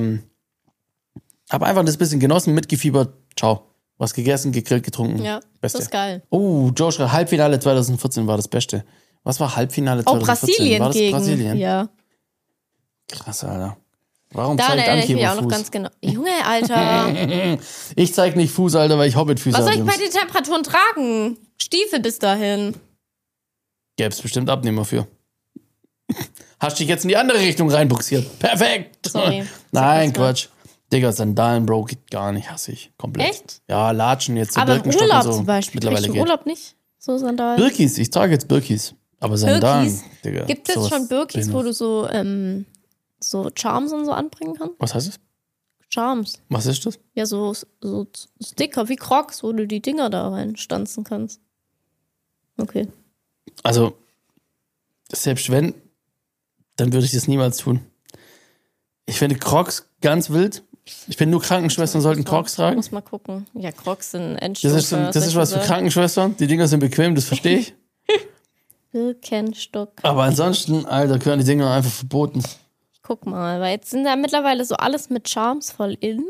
Hab einfach das bisschen genossen, mitgefiebert. Ciao. Was gegessen, gegrillt, getrunken. Ja, Beste. das ist geil. Oh, Joe schreibt, Halbfinale 2014 war das Beste. Was war Halbfinale Oh, 2014? Brasilien war das gegen. Brasilien? Ja. Krass, Alter. Warum Daran zeigt erinnere ich Anki mich immer auch noch Fuß? ganz genau. Junge, Alter. Ich zeig nicht Fuß, Alter, weil ich Hobbitfüße Was soll habe. ich bei den Temperaturen tragen? Stiefel bis dahin. Gäb's bestimmt Abnehmer für. Hast dich jetzt in die andere Richtung reinbuxiert. Perfekt. Sorry. Nein, Sag das mal. Quatsch. Digga, Sandalen, Bro, geht gar nicht, hasse ich. Komplett. Echt? Ja, Latschen jetzt, so Aber im Birkenstock Urlaub und so. zum Beispiel. Mittlerweile Kriegst du im geht. Urlaub nicht so Sandalen? Birkis, ich trage jetzt Birkis. Aber Sandalen, Birkis? Digga. Gibt es sowas schon Birkis, bin wo ich. du so Charms und so anbringen kannst? Was heißt das? Charms. Was ist das? Ja, so Sticker wie Crocs, wo du die Dinger da reinstanzen kannst. Okay. Also, selbst wenn, dann würde ich das niemals tun. Ich finde Crocs ganz wild. Ich finde nur Krankenschwestern sollten Crocs tragen. Muss mal gucken. Ja, Crocs sind Endstufe. Das ist was für Krankenschwestern. Die Dinger sind bequem, das verstehe ich. Birkenstock. Aber ansonsten, Alter, gehören die Dinger einfach verboten. Ich guck mal, weil jetzt sind ja mittlerweile so alles mit Charms voll in.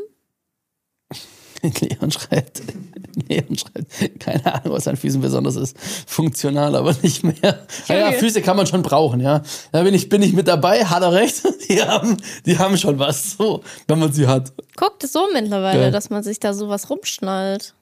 Leon schreibt, keine Ahnung, was an Füßen besonders ist. Funktional, aber nicht mehr. Ja, Füße kann man schon brauchen, ja. Da bin ich mit dabei, hat er recht. Die haben schon was, so, wenn man sie hat. Guckt es so mittlerweile, Ja. dass man sich da sowas rumschnallt.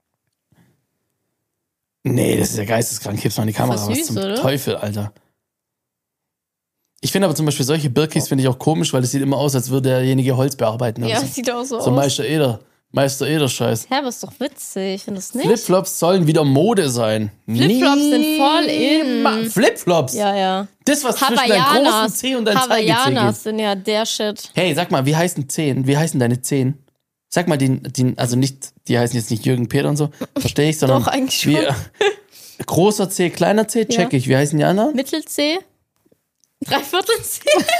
Nee, das ist ja geisteskrank. Heb's mal in die Kamera. Voll Was süß, zum oder? Teufel, Alter. Ich finde aber zum Beispiel solche Birkis finde ich auch komisch, weil es sieht immer aus, als würde derjenige Holz bearbeiten. Ja, Oder sieht auch so so aus. Meister Eder-Scheiß. Hä, aber ist doch witzig, findest du nicht? Flipflops sollen wieder Mode sein. Flipflops sind voll in. Flipflops? Ja, ja. Das, was zwischen deinem großen Zeh und deinem Zeigezeh geht. Hawaiianas sind ja der Shit. Hey, sag mal, wie heißen Zehen? Wie heißen deine Zehen? Sag mal, also nicht, die heißen jetzt nicht Jürgen Peter und so, verstehe ich, sondern Doch, eigentlich schon. Großer Zeh, kleiner Zeh, check Ja. ich. Wie heißen die anderen? Mittel-C? Dreiviertel-C?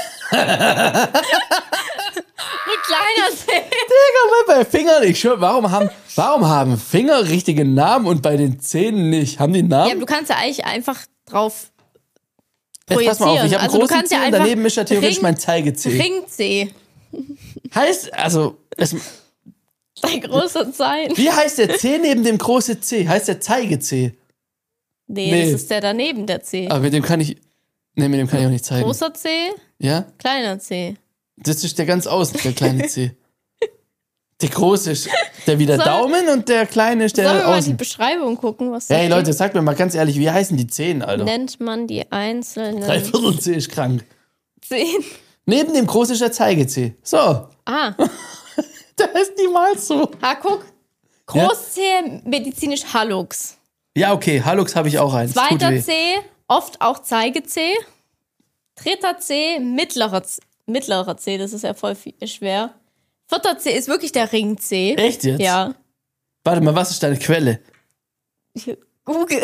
Ein kleiner C. Digga, bei Fingern, ich schwör, warum haben Finger richtige Namen und bei den Zähnen nicht? Haben die Ja, Namen? aber du kannst ja eigentlich einfach drauf Jetzt pass mal auf, ich habe einen Also, du großen kannst Zeh ja und einfach daneben ist ja theoretisch Ring- mein Zeigezeh. Ring-C. Heißt, also, Dein großer Zeh. wie heißt der Zeh neben dem großen Zeh? Heißt der Zeigezeh? Nee, Nee. das ist der daneben, der C. Aber mit dem kann ich auch nicht zeigen. Großer C, Ja? kleiner C. Das ist der ganz außen, der kleine Zeh. Der große ist der wie der Soll- Daumen und der kleine ist Sollen wir der mal die außen. Beschreibung gucken, was da Hey steht? Leute, sagt mir mal ganz ehrlich, wie heißen die Zehen, Alter? Nennt man die einzelnen Dreiviertel Zeh ist krank. Zehen? Neben dem großen ist der Zeigezeh. So, Ah, der heißt niemals so. guck. Großzeh, medizinisch Hallux. Ja, okay, Hallux habe ich auch eins. Tut Zweiter weh. C, oft auch Zeigezeh. Dritter C, mittlerer C, das ist ja voll schwer. Vierter C ist wirklich der Ring C. Echt jetzt? Ja. Warte mal, was ist deine Quelle? Google.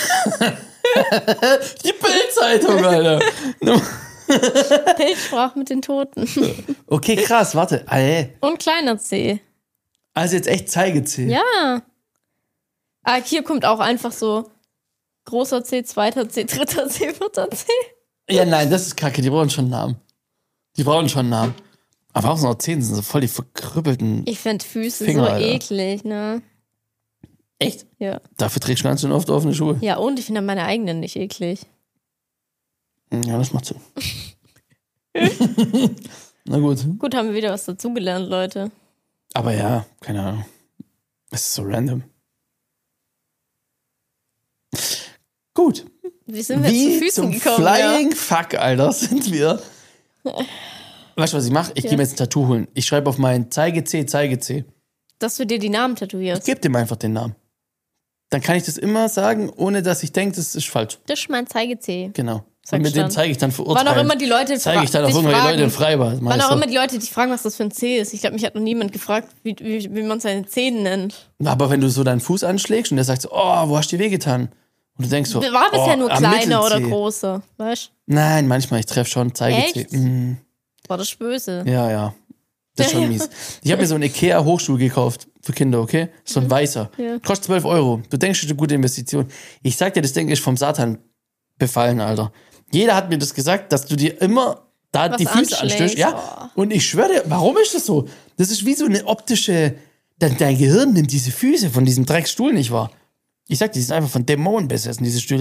Die Bild-Zeitung, Alter. Pilz sprach mit den Toten. Okay, krass, warte. Und kleiner C. Also jetzt echt Zeigezeh. Ja. Ah, hier kommt auch einfach so großer C, zweiter C, dritter C, vierter C. Ja, nein, das ist kacke. Die brauchen schon einen Namen. Aber warum sind noch Zehen? Sind so voll die verkrüppelten. Ich finde Füße Finger, so Alter. eklig, ne? Echt? Ja. Dafür trägst du ganz schön oft offene Schuhe. Ja, und ich finde meine eigenen nicht eklig. Ja, das macht Sinn. Na gut. Gut, haben wir wieder was dazugelernt, Leute. Aber ja, keine Ahnung. Es ist so random. Gut. Wie sind wir zu Wie Füßen zum gekommen? Flying Fuck, Alter, sind wir. Weißt du, was ich mache? Ich gehe mir jetzt ein Tattoo holen. Ich schreibe auf meinen Zeigezeh. Dass du dir die Namen Ich tätowierst. gebe dem einfach den Namen. Dann kann ich das immer sagen, ohne dass ich denke, das ist falsch. Das ist mein Zeigezeh. Genau. Sag Und mit dem schon. zeige ich dann Wann verurteilen. auch immer die Leute zeige ich dann auf dich irgendwelche fragen. Leute im Freibad. Wann Meister. auch immer die Leute dich fragen, was das für ein C ist. Ich glaube, mich hat noch niemand gefragt, wie man seine Zehen nennt. Aber wenn du so deinen Fuß anschlägst und der sagt so, oh, wo hast du dir wehgetan? Und du denkst so, War bisher nur am kleine oder Mittelzeh. große, weißt du? Nein, manchmal, ich treffe schon Zeigezeh. Echt? Mhm. War das böse. Ja. Das ist schon mies. Ich habe mir so einen Ikea-Hochstuhl gekauft für Kinder, okay? So ein weißer. Ja. Kostet 12 Euro. Du denkst, das ist eine gute Investition. Ich sag dir, das Ding ist vom Satan befallen, Alter. Jeder hat mir das gesagt, dass du dir immer da Was die Füße anschlägst. anstößt. Ja. Und ich schwöre dir, warum ist das so? Das ist wie so eine optische. Dein Gehirn nimmt diese Füße von diesem Drecksstuhl nicht wahr. Ich sag dir, die sind einfach von Dämonen besessen, diese Stühle.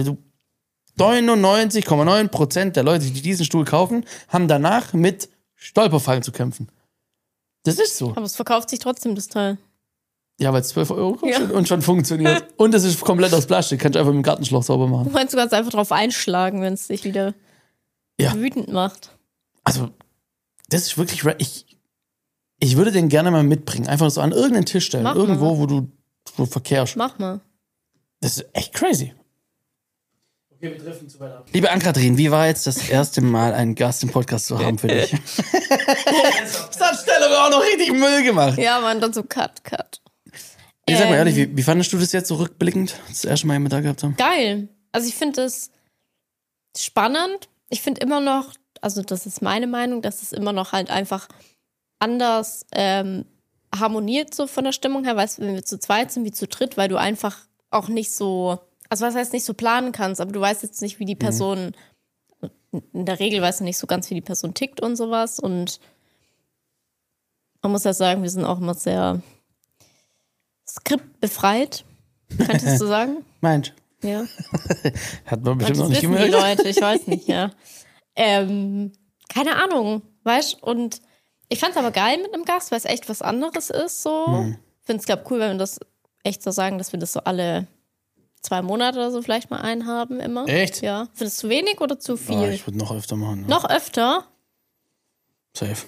99,9% der Leute, die diesen Stuhl kaufen, haben danach mit Stolperfallen zu kämpfen. Das ist so. Aber es verkauft sich trotzdem, das Teil. Ja, weil es 12 Euro kostet Ja. und schon funktioniert. Und es ist komplett aus Plastik. Kannst du einfach mit dem Gartenschlauch sauber machen. Du meinst, du kannst einfach drauf einschlagen, wenn es dich wieder Ja. wütend macht. Also, das ist wirklich. Ich würde den gerne mal mitbringen. Einfach so an irgendeinen Tisch stellen. Mach Irgendwo, mal. wo du verkehrst. Mach mal. Das ist echt crazy. Okay, wir treffen zu weit ab. Liebe Ann-Kathrin, wie war jetzt das erste Mal, einen Gast im Podcast zu haben für dich? Anstellung auch noch richtig Müll gemacht. Ja, man, dann so Cut. Ich sag mal ehrlich, wie fandest du das jetzt so rückblickend, das erste Mal mit da gehabt haben? Geil. Also ich finde es spannend. Ich finde immer noch, also das ist meine Meinung, dass es immer noch halt einfach anders harmoniert so von der Stimmung her, weißt du, wenn wir zu zweit sind wie zu dritt, weil du einfach auch nicht so, also was heißt nicht so planen kannst, aber du weißt jetzt nicht, wie die Person in der Regel weißt du nicht so ganz, wie die Person tickt und sowas. Und man muss ja sagen, wir sind auch immer sehr skriptbefreit. Könntest du sagen? Mensch. Ja. Hat man bestimmt Das noch nicht wissen die gemerkt. Leute, ich weiß nicht, ja. Keine Ahnung, weißt du? Und ich fand es aber geil mit einem Gast, weil es echt was anderes ist. So. Ich finde es, glaube ich, cool, wenn wir das echt so sagen, dass wir das so alle 2 Monate oder so vielleicht mal einhaben immer. Echt? Ja. Findest du wenig oder zu viel? Ich würde noch öfter machen. Ja. Noch öfter? Safe.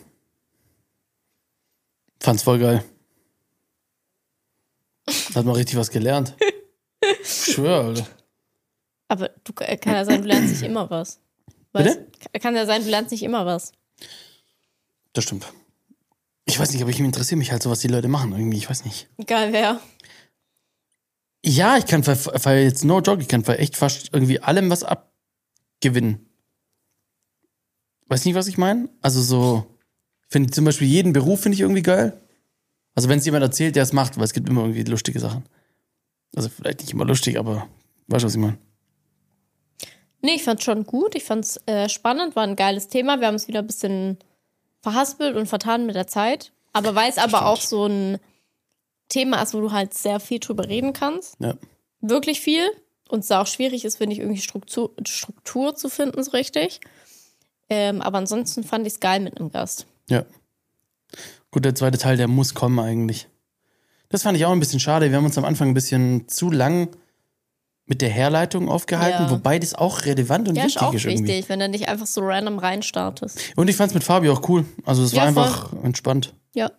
Fand's voll geil. Hat man richtig was gelernt. Ich schwör, Alter. Aber kann ja sein, du lernst nicht immer was. Bitte? Kann ja sein, du lernst nicht immer was. Das stimmt. Ich weiß nicht, aber ich interessiere mich halt so, was die Leute machen irgendwie. Ich weiß nicht. Egal wer. Ja, ich kann jetzt no joke, ich kann echt fast irgendwie allem was abgewinnen. Weißt nicht, was ich meine? Also so, ich finde zum Beispiel jeden Beruf finde ich irgendwie geil. Also wenn es jemand erzählt, der es macht, weil es gibt immer irgendwie lustige Sachen. Also vielleicht nicht immer lustig, aber weißt du, was ich meine? Nee, ich fand's schon gut. Ich fand's spannend, war ein geiles Thema. Wir haben es wieder ein bisschen verhaspelt und vertan mit der Zeit. Aber weil es aber auch so ein Thema ist, wo du halt sehr viel drüber reden kannst. Ja. Wirklich viel. Und es auch schwierig ist, finde ich, irgendwie Struktur zu finden, so richtig. Aber ansonsten fand ich es geil mit einem Gast. Ja. Gut, der zweite Teil, der muss kommen eigentlich. Das fand ich auch ein bisschen schade. Wir haben uns am Anfang ein bisschen zu lang mit der Herleitung aufgehalten, Ja. wobei das auch relevant und Ja, wichtig ist auch ist irgendwie. wichtig, wenn du nicht einfach so random reinstartest. Und ich fand's mit Fabio auch cool. Also es war Ja, voll. einfach entspannt. Ja.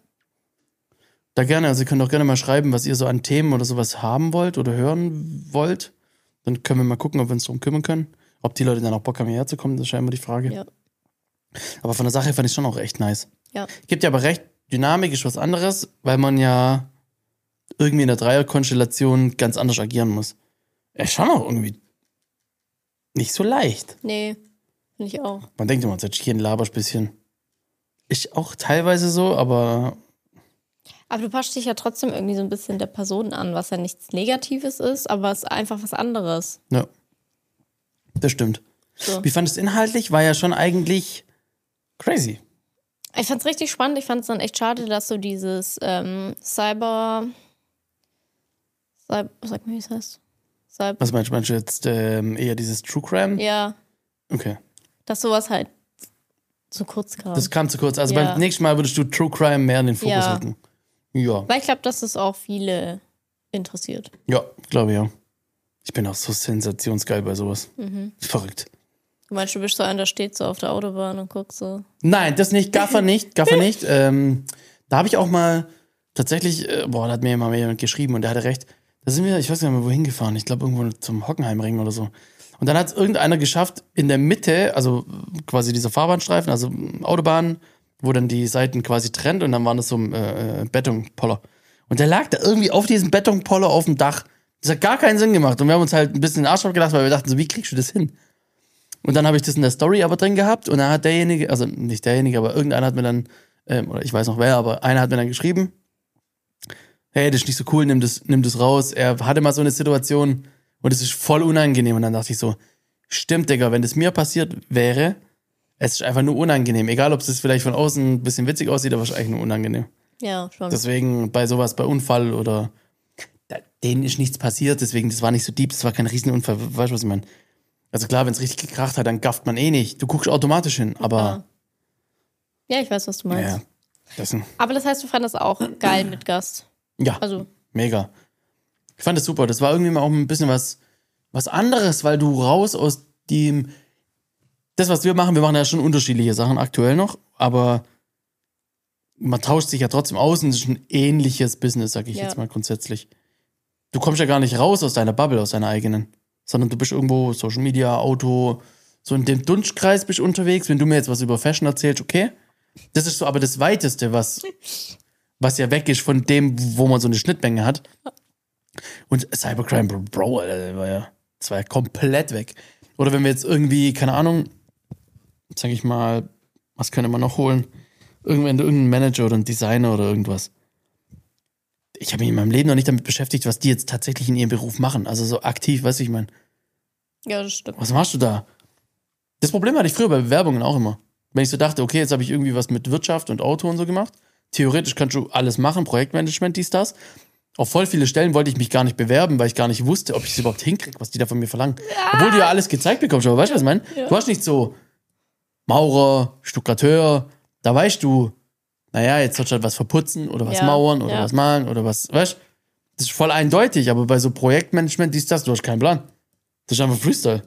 Da gerne, also ihr könnt auch gerne mal schreiben, was ihr so an Themen oder sowas haben wollt oder hören wollt. Dann können wir mal gucken, ob wir uns darum kümmern können. Ob die Leute dann auch Bock haben, hierher zu kommen, das ist scheinbar die Frage. Ja. Aber von der Sache fand ich schon auch echt nice. Ja. Gibt ja aber recht, Dynamik ist was anderes, weil man ja irgendwie in der Dreierkonstellation ganz anders agieren muss. Ist schon auch irgendwie nicht so leicht. Nee, finde ich auch. Man denkt immer, jetzt hier ein Laberspießchen. Ist auch teilweise so, aber Aber du passt dich ja trotzdem irgendwie so ein bisschen der Person an, was ja nichts Negatives ist, aber es ist einfach was anderes. ja. Das stimmt. So. Wie fandest du inhaltlich? War ja schon eigentlich crazy. Ich fand's richtig spannend. Ich fand's dann echt schade, dass so dieses sag mal, wie es heißt. Was meinst du? Meinst du jetzt eher dieses True Crime? Ja, Okay. dass sowas halt zu kurz kam. Das kam zu kurz. Also Ja. beim nächsten Mal würdest du True Crime mehr in den Fokus Ja. rücken. Ja. Weil ich glaube, dass es auch viele interessiert. Ja, glaube ich ja. Ich bin auch so sensationsgeil bei sowas. Mhm. Verrückt. Du meinst, du bist so einer, der steht so auf der Autobahn und guckt so. Nein, das nicht. Gaffer nicht. Gaffer nicht. Da habe ich auch mal tatsächlich, da hat mir mal jemand geschrieben und der hatte recht. Da sind wir, ich weiß nicht mehr, wohin gefahren. Ich glaube, irgendwo zum Hockenheimring oder so. Und dann hat es irgendeiner geschafft, in der Mitte, also quasi dieser Fahrbahnstreifen, also Autobahn, wo dann die Seiten quasi trennt und dann waren das so Betonpoller. Und der lag da irgendwie auf diesem Betonpoller auf dem Dach. Das hat gar keinen Sinn gemacht. Und wir haben uns halt ein bisschen in den Arsch abgelacht, weil wir dachten so, wie kriegst du das hin? Und dann habe ich das in der Story aber drin gehabt und dann hat derjenige, also nicht derjenige, aber irgendeiner hat mir dann, oder ich weiß noch wer, aber einer hat mir dann geschrieben, hey, das ist nicht so cool, nimm das raus. Er hatte mal so eine Situation und es ist voll unangenehm. Und dann dachte ich so, stimmt, Digga, wenn das mir passiert wäre, es ist einfach nur unangenehm. Egal, ob es vielleicht von außen ein bisschen witzig aussieht, aber es ist eigentlich nur unangenehm. Ja, schon. Deswegen bei sowas, bei Unfall oder denen ist nichts passiert, deswegen, das war nicht so deep, das war kein Riesenunfall, weißt du, was ich meine? Also klar, wenn es richtig gekracht hat, dann gafft man eh nicht. Du guckst automatisch hin, aber Ja, ich weiß, was du meinst. ja, das ist Aber das heißt, du fandest auch geil mit Gast. ja, Also, mega. Ich fand das super. Das war irgendwie mal auch ein bisschen was anderes, weil du raus aus dem, das, was wir machen ja schon unterschiedliche Sachen aktuell noch, aber man tauscht sich ja trotzdem aus und es ist ein ähnliches Business, sag ich Ja. jetzt mal grundsätzlich. Du kommst ja gar nicht raus aus deiner Bubble, aus deiner eigenen, sondern du bist irgendwo Social Media, Auto, so in dem Dunstkreis bist du unterwegs. Wenn du mir jetzt was über Fashion erzählst, okay. Das ist so aber das Weiteste, was ja weg ist von dem, wo man so eine Schnittmenge hat. Und Cybercrime, Bro, Alter, das war ja komplett weg. Oder wenn wir jetzt irgendwie, keine Ahnung, sag ich mal, was könnte man noch holen? Irgendein Manager oder ein Designer oder irgendwas. Ich habe mich in meinem Leben noch nicht damit beschäftigt, was die jetzt tatsächlich in ihrem Beruf machen. Also so aktiv, weißt du, ich meine, ja, das stimmt. was machst du da? Das Problem hatte ich früher bei Bewerbungen auch immer. Wenn ich so dachte, okay, jetzt habe ich irgendwie was mit Wirtschaft und Auto und so gemacht. Theoretisch kannst du alles machen, Projektmanagement, dies, das. Auf voll viele Stellen wollte ich mich gar nicht bewerben, weil ich gar nicht wusste, ob ich es überhaupt hinkriege, was die da von mir verlangen. Obwohl du ja alles gezeigt bekommst. Aber weißt du, was ich meine? Ja. Du hast nicht so Maurer, Stuckateur. Da weißt du, naja, jetzt sollst du halt was verputzen oder was mauern oder was malen oder was, weißt du? Das ist voll eindeutig, aber bei so Projektmanagement, dies, das, du hast keinen Plan. Das ist einfach Freestyle.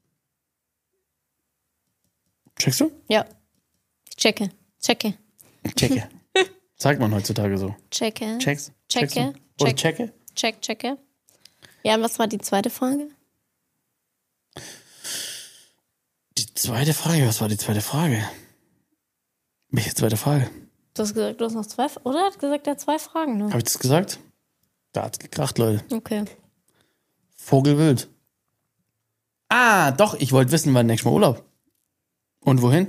Checkst du? Ja. Ich checke. Checke. Sagt man heutzutage so. Checke. Checks? Checke. Checkst du? Oder checke? Checke. Ja, und was war die zweite Frage? Die zweite Frage, was war die zweite Frage? Welche zweite Frage? Du hast gesagt, du hast noch 2, oder? Er hat gesagt, er hat 2 Fragen noch. Habe ich das gesagt? Da hat's gekracht, Leute. Okay. Vogelwild. Ah, doch, ich wollte wissen, wann nächstes Mal Urlaub. Und wohin?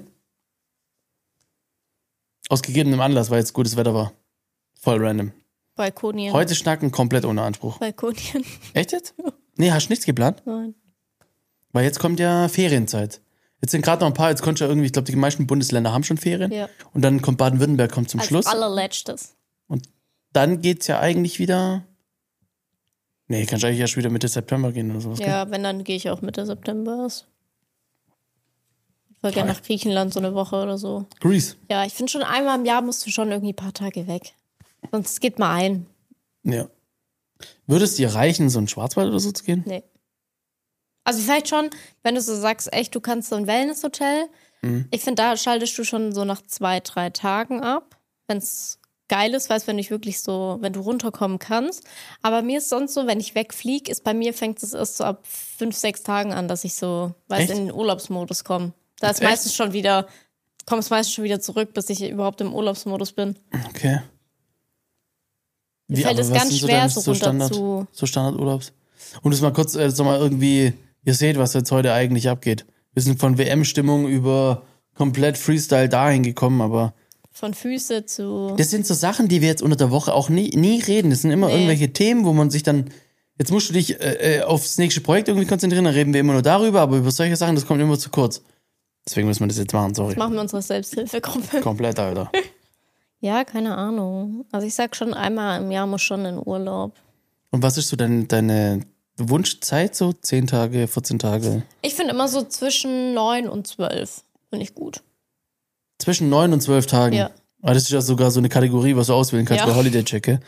Aus gegebenem Anlass, weil jetzt gutes Wetter war. Voll random. Balkonien. Heute schnacken, komplett ohne Anspruch. Balkonien. Echt jetzt? Nee, hast du nichts geplant? Nein. Weil jetzt kommt ja Ferienzeit. Jetzt sind gerade noch ein paar, jetzt konntest du ja irgendwie, ich glaube, die meisten Bundesländer haben schon Ferien. Ja. Und dann kommt Baden-Württemberg kommt zum Als Schluss. allerletztes. Und dann geht's ja eigentlich wieder. Nee, kannst du eigentlich erst wieder Mitte September gehen oder sowas. Ja, wenn, dann gehe ich auch Mitte September erst. Ich wollte gerne nach Griechenland so eine Woche oder so. Greece. Ja, ich finde schon einmal im Jahr musst du schon irgendwie ein paar Tage weg. Sonst geht mal ein. Ja. Würde es dir reichen, so in Schwarzwald oder so zu gehen? Nee. Also vielleicht schon, wenn du so sagst, echt, du kannst so ein Wellness-Hotel. Ich finde, da schaltest du schon so nach 2, 3 Tagen ab. Wenn es geil ist, weißt du, wenn du wirklich so, wenn du runterkommen kannst. Aber mir ist sonst so, wenn ich wegfliege, ist bei mir fängt es erst so ab 5, 6 Tagen an, dass ich so, weißt, in den Urlaubsmodus komme. Da ist meistens schon wieder, kommst meistens schon wieder zurück, bis ich überhaupt im Urlaubsmodus bin. Okay. Mir fällt es ganz schwer, so runter So Standardurlaubs. Und das mal kurz, so mal irgendwie, ihr seht, was jetzt heute eigentlich abgeht. Wir sind von WM-Stimmung über komplett Freestyle dahin gekommen, aber von Füße zu. das sind so Sachen, die wir jetzt unter der Woche auch nie reden. Das sind immer irgendwelche Themen, wo man sich dann, jetzt musst du dich aufs nächste Projekt irgendwie konzentrieren, dann reden wir immer nur darüber, aber über solche Sachen, das kommt immer zu kurz. Deswegen müssen wir das jetzt machen, sorry. Das machen wir unsere Selbsthilfegruppe. Komplett, Alter. Ja, keine Ahnung. Also ich sag schon, einmal im Jahr muss schon in Urlaub. Und was ist so deine Wunschzeit, so 10 Tage, 14 Tage? Ich finde immer so zwischen 9 und 12. Finde ich gut. Zwischen 9 und 12 Tagen? Ja. Aber das ist ja sogar so eine Kategorie, was du auswählen kannst bei Holiday Check, gell?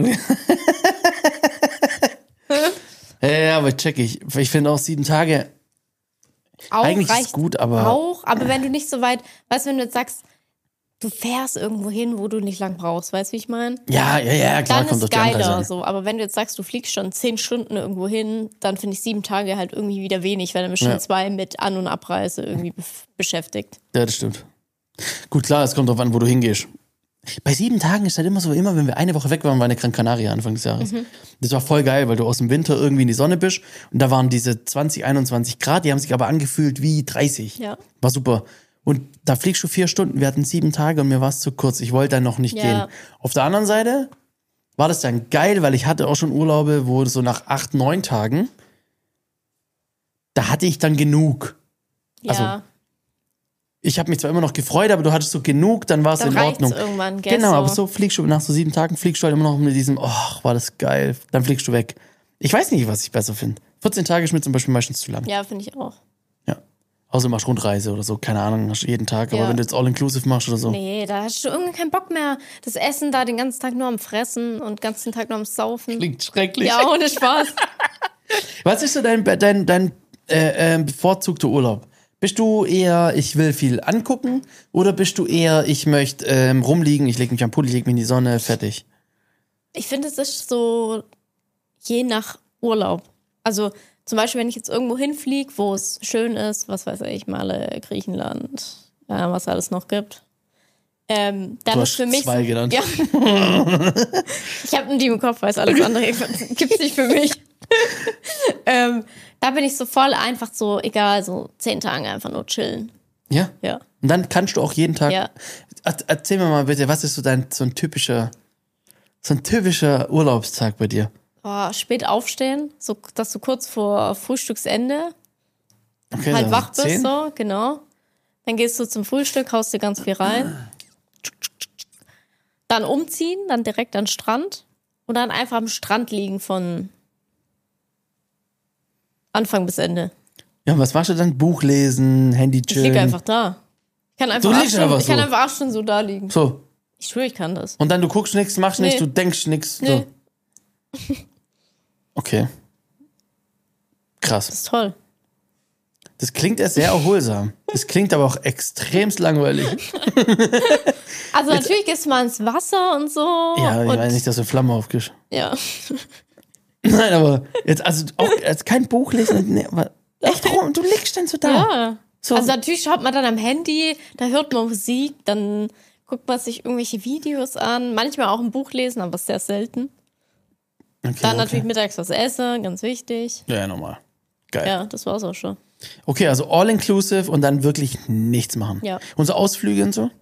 Ja, aber check ich. Ich finde auch 7 Tage. Auch eigentlich reicht ist gut, aber. Auch, aber wenn du nicht so weit, weißt du, wenn du jetzt sagst, du fährst irgendwo hin, wo du nicht lang brauchst, weißt du, wie ich meine? Ja, klar, Dann kommt ist doch die geiler Anreise. so. Aber wenn du jetzt sagst, du fliegst schon 10 Stunden irgendwo hin, dann finde ich 7 Tage halt irgendwie wieder wenig, weil dann bist du schon 2 mit An- und Abreise irgendwie beschäftigt. Ja, das stimmt. Gut, klar, es kommt drauf an, wo du hingehst. Bei 7 Tagen ist halt immer so, immer wenn wir eine Woche weg waren, war eine Gran Canaria Anfang des Jahres. Das war voll geil, weil du aus dem Winter irgendwie in die Sonne bist und da waren diese 20, 21 Grad, die haben sich aber angefühlt wie 30. Ja. War super. Und da fliegst du 4 Stunden, wir hatten 7 Tage und mir war es zu kurz. Ich wollte dann noch nicht gehen. Auf der anderen Seite war das dann geil, weil ich hatte auch schon Urlaube, wo so nach 8, 9 Tagen, da hatte ich dann genug. Ja. Also, ich habe mich zwar immer noch gefreut, aber du hattest so genug, dann war es dann in Ordnung. Irgendwann, gell, Genau, aber so fliegst du, nach so 7 Tagen fliegst du halt immer noch mit diesem, oh, war das geil. Dann fliegst du weg. Ich weiß nicht, was ich besser finde. 14 Tage ist mir zum Beispiel meistens zu lang. Ja, finde ich auch. Ja. Außer du machst Rundreise oder so, keine Ahnung, hast du jeden Tag. Aber Ja. wenn du jetzt All-Inclusive machst oder so. Nee, da hast du irgendwie keinen Bock mehr. Das Essen da den ganzen Tag nur am Fressen und den ganzen Tag nur am Saufen. Klingt schrecklich. Ja, ohne Spaß. Was ist so dein bevorzugter Urlaub? Bist du eher, ich will viel angucken oder bist du eher, ich möchte rumliegen, ich lege mich am Pool, ich lege mich in die Sonne, fertig? Ich finde, es ist so je nach Urlaub. Also zum Beispiel, wenn ich jetzt irgendwo hinfliege, wo es schön ist, was weiß ich, Male, Griechenland, was alles noch gibt. Dann Du ist hast für mich 2 genannt. Ja. Ich habe die im Kopf, weiß alles andere gibt's nicht für mich. Da bin ich so voll einfach so, egal, so 10 Tage einfach nur chillen. Ja? Ja. Und dann kannst du auch jeden Tag. Ja. Erzähl mir mal bitte, was ist so so ein typischer Urlaubstag bei dir? Oh, spät aufstehen, so dass du kurz vor Frühstücksende Okay, halt dann wach bist, 10. so, genau. Dann gehst du zum Frühstück, haust dir ganz viel rein. Dann umziehen, dann direkt an den Strand. Und dann einfach am Strand liegen von Anfang bis Ende. Ja, was machst du dann? Buch lesen, Handy Ich chillen. liege einfach da. Ich kann einfach, Du 8 liegst Stunden, einfach ich kann so. einfach 8 Stunden so da liegen. So. Ich schwöre, ich kann das. Und dann du guckst nichts, machst nichts, Nee. du denkst nichts. Nee. So. Okay. Krass. Das ist toll. Das klingt erst sehr erholsam. Das klingt aber auch extremst langweilig. Also natürlich gehst du mal ins Wasser und so. Ja, ich und, weiß nicht, dass du Flamme aufgehst. Ja. Nein, aber jetzt, also auch als kein Buch lesen. Nee, aber echt rum, du liegst dann so da. Ja. So. Also natürlich schaut man dann am Handy, da hört man Musik, dann guckt man sich irgendwelche Videos an, manchmal auch ein Buch lesen, aber sehr selten. Okay, Dann natürlich mittags was essen, ganz wichtig. Ja, normal. Geil. Ja, das war's auch schon. Okay, also all inclusive und dann wirklich nichts machen. Ja. Unsere Ausflüge und so?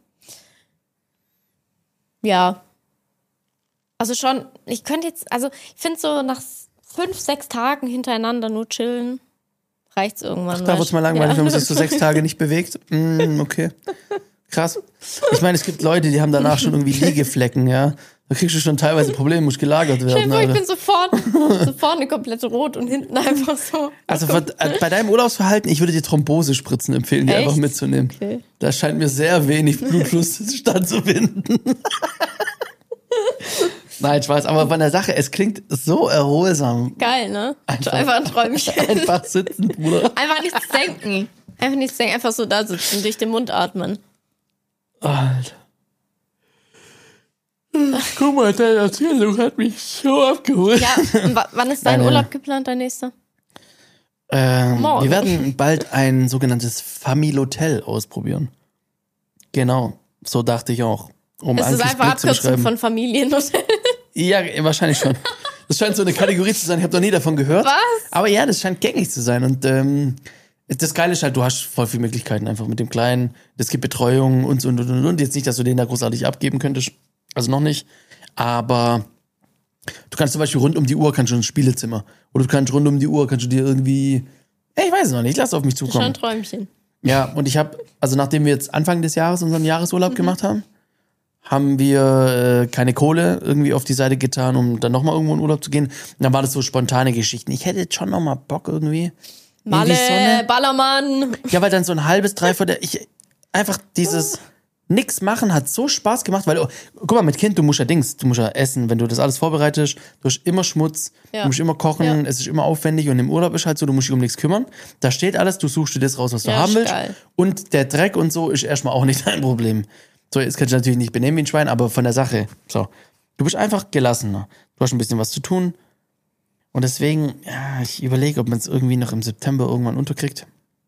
Ja. Also schon, ich könnte jetzt, also ich finde so nach 5, 6 Tagen hintereinander nur chillen, reicht's irgendwann. Da wird's mal langweilig, wenn man sich so 6 Tage nicht bewegt. Okay. Krass. Ich meine, es gibt Leute, die haben danach schon irgendwie Liegeflecken, ja. Da kriegst du schon teilweise Probleme, musst gelagert Stell werden. dir vor, ich Alter. bin so vorne komplett rot und hinten einfach so. Also bei deinem Urlaubsverhalten, ich würde dir Thrombosespritzen empfehlen, die Echt? einfach mitzunehmen. Okay. Da scheint mir sehr wenig Blutfluss stattzufinden. Nein, Spaß, aber von der Sache, es klingt so erholsam. Geil, ne? Einfach- Einfach ein Träumchen. Einfach sitzen, Bruder. Einfach nichts denken. Einfach nichts denken, einfach so da sitzen, durch den Mund atmen. Alter. Guck mal, deine Erzählung hat mich so abgeholt. Ja, und wann ist dein Deine- Urlaub geplant, dein nächster? Morgen. Wir werden bald ein sogenanntes Familotel ausprobieren. Genau, so dachte ich auch. Um Es ist Ankis einfach Blick zu Abkürzung beschreiben. von Familienhotel. Ja, wahrscheinlich schon. Das scheint so eine Kategorie zu sein, ich habe noch nie davon gehört. Was? Aber ja, das scheint gängig zu sein. Und das Geile ist halt, du hast voll viele Möglichkeiten einfach mit dem Kleinen. Es gibt Betreuung und so und. Jetzt nicht, dass du den da großartig abgeben könntest. Also noch nicht. Aber du kannst zum Beispiel rund um die Uhr kannst du ein Spielezimmer. Oder du kannst rund um die Uhr kannst du dir irgendwie. Ich weiß es noch nicht, lass auf mich Das ist schon zukommen. ein Träumchen. Ja, und ich habe, also nachdem wir jetzt Anfang des Jahres unseren Jahresurlaub gemacht haben, haben wir keine Kohle irgendwie auf die Seite getan, um dann nochmal irgendwo in Urlaub zu gehen. Und dann war das so spontane Geschichten. Ich hätte jetzt schon nochmal Bock irgendwie. In die Malle, Sonne. Ballermann. Ja, weil dann so ein halbes, dreiviertel, einfach dieses nix machen hat so Spaß gemacht, weil, guck mal, mit Kind, du musst ja essen, wenn du das alles vorbereitest, du hast immer Schmutz, Ja. du musst immer kochen, Ja. es ist immer aufwendig und im Urlaub ist halt so, du musst dich um nichts kümmern. Da steht alles, du suchst dir das raus, was du Ja, haben ist willst. geil. Und der Dreck und so ist erstmal auch nicht dein Problem. So, jetzt kannst du natürlich nicht benehmen wie ein Schwein, aber von der Sache, so. Du bist einfach gelassener. Du hast ein bisschen was zu tun. Und deswegen, ja, ich überlege, ob man es irgendwie noch im September irgendwann unterkriegt.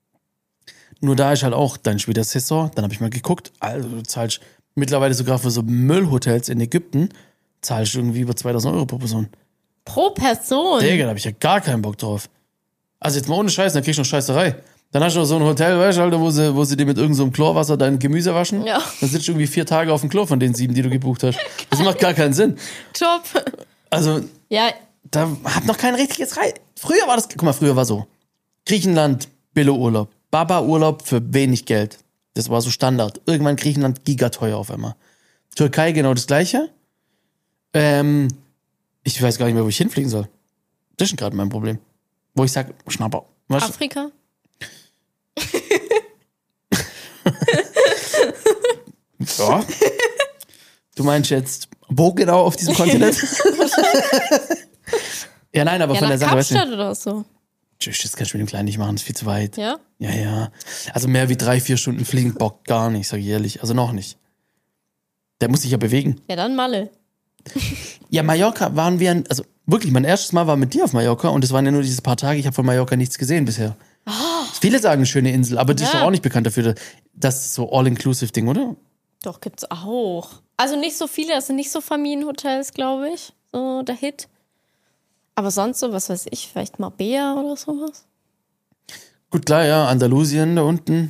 Nur da ist halt auch dann schon wieder Saison. Dann habe ich mal geguckt, also du zahlst mittlerweile sogar für so Müllhotels in Ägypten, zahlst du irgendwie über 2.000 Euro pro Person. Pro Person. Digga, da habe ich ja gar keinen Bock drauf. Also jetzt mal ohne Scheiß, dann kriegst du noch Scheißerei. Dann hast du noch so ein Hotel, weißt du, Alter, wo sie dir mit irgendeinem so einem Chlorwasser dein Gemüse waschen. Ja. Dann sitzt du irgendwie 4 Tage auf dem Klo von den 7, die du gebucht hast. Das macht gar keinen Sinn. Top. Also, Ja, da hat noch kein richtiges Reis. Früher war das, guck mal, früher war so. Griechenland, Billo-Urlaub. Baba-Urlaub für wenig Geld. Das war so Standard. Irgendwann Griechenland gigateuer auf einmal. Türkei genau das Gleiche. Ich weiß gar nicht mehr, wo ich hinfliegen soll. Das ist gerade mein Problem. Wo ich sag, Schnapper. Weißt du? Afrika. Ja. Du meinst jetzt, wo genau auf diesem Kontinent? Ja, nein, aber Ja, von der nach Sache, weißt du, Kapstadt oder so. tschüss, das kannst du mit dem Kleinen nicht machen, das ist viel zu weit. Ja? Ja, ja. Also mehr wie 3-4 Stunden fliegen bockt gar nicht, sag ich ehrlich. Also noch nicht. Der muss sich ja bewegen. Ja, dann Malle. Ja, Mallorca waren wir, also wirklich, mein erstes Mal war mit dir auf Mallorca und es waren ja nur diese paar Tage, ich habe von Mallorca nichts gesehen bisher. Viele sagen eine schöne Insel, aber die ist Ja. doch auch nicht bekannt dafür. Das ist so All-Inclusive-Ding, oder? Doch, gibt's auch. Also nicht so viele, das sind nicht so Familienhotels, glaube ich. So der Hit. Aber sonst so, was weiß ich, vielleicht Marbella oder sowas. Gut, klar, ja, Andalusien da unten.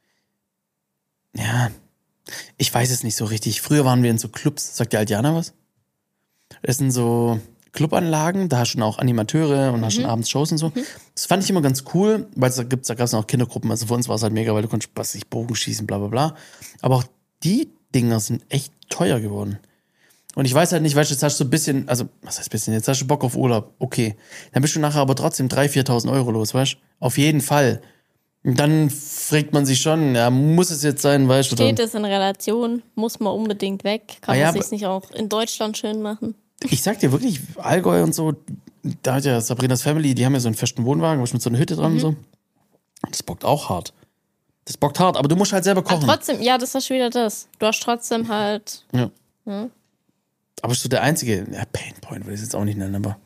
Ja, ich weiß es nicht so richtig. Früher waren wir in so Clubs. Sagt der Altiana was? Das sind so Clubanlagen, da hast du dann auch Animateure und hast schon abends Shows und so. Das fand ich immer ganz cool, weil da gab es auch Kindergruppen. Also für uns war es halt mega, weil du konntest Bogen schießen, bla bla bla. Aber auch die Dinger sind echt teuer geworden. Und ich weiß halt nicht, weißt du, jetzt hast du so ein bisschen, also, was heißt bisschen, jetzt hast du Bock auf Urlaub, okay. Dann bist du nachher aber trotzdem 3.000, 4.000 Euro los, weißt du? Auf jeden Fall. Und dann fragt man sich schon, ja, muss es jetzt sein, weißt du? Steht es in Relation, muss man unbedingt weg, kann ja, man sich nicht auch in Deutschland schön machen. Ich sag dir wirklich, Allgäu und so, da hat ja Sabrinas Family, die haben ja so einen festen Wohnwagen, mit so einer Hütte dran und so. Das bockt auch hart. Das bockt hart, aber du musst halt selber kochen. Aber trotzdem, ja, das ist schon wieder das. Du hast trotzdem halt. Ja. Aber bist du der einzige, ja, Painpoint würde ich jetzt auch nicht nennen, aber.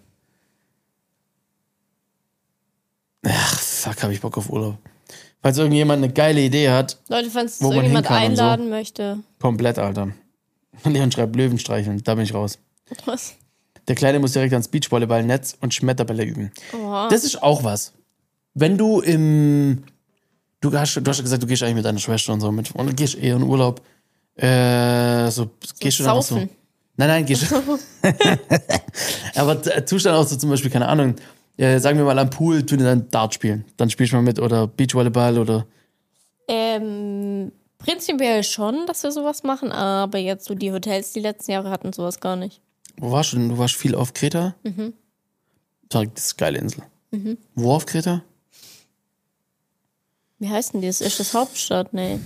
Ach, fuck, hab ich Bock auf Urlaub. Falls irgendjemand eine geile Idee hat. Leute, falls wo man irgendjemand hin kann und so. einladen möchte. Komplett, Alter. Leon schreibt Löwen streicheln, da bin ich raus. Was? Der Kleine muss direkt ans Beachvolleyballnetz und Schmetterbälle üben. Oha. Das ist auch was. Wenn du Du hast ja gesagt, du gehst eigentlich mit deiner Schwester und so mit. Und du gehst eher in Urlaub. Gehst du dann auch so. Saufen. Nein, gehst du. Aber tust dann auch so zum Beispiel, keine Ahnung, sagen wir mal am Pool, tun die dann Dart spielen. Dann spielst du mal mit oder Beachvolleyball oder. Prinzipiell schon, dass wir sowas machen, aber jetzt so die Hotels die letzten Jahre hatten sowas gar nicht. Wo warst du denn? Du warst viel auf Kreta? Das ist eine geile Insel. Wo auf Kreta? Wie heißt denn die? Das ist das Hauptstadt? Nee.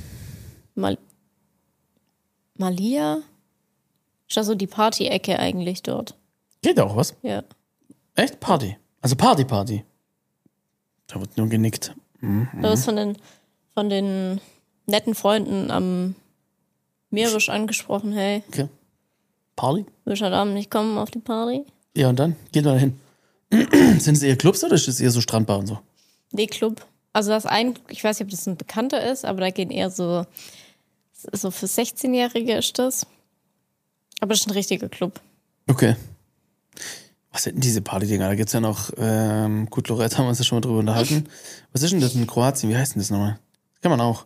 Malia? Ist das so die Party-Ecke eigentlich dort? Geht auch was? Ja. Echt? Party? Also Party. Da wird nur genickt. Da ist von den netten Freunden am Meerisch angesprochen, hey, Okay. Party? willst du heute Abend nicht kommen auf die Party? Ja, und dann? Geht mal dahin. Sind es eher Clubs oder ist es eher so Strandbar und so? Nee, Club. Also ich weiß nicht, ob das ein Bekannter ist, aber da gehen eher so für 16-Jährige ist das. Aber das ist ein richtiger Club. Okay. Was sind denn diese Party-Dinger? Da gibt's ja noch, gut, Lorette haben wir uns ja schon mal drüber unterhalten. Was ist denn das in Kroatien? Wie heißt denn das nochmal? Das kann man auch.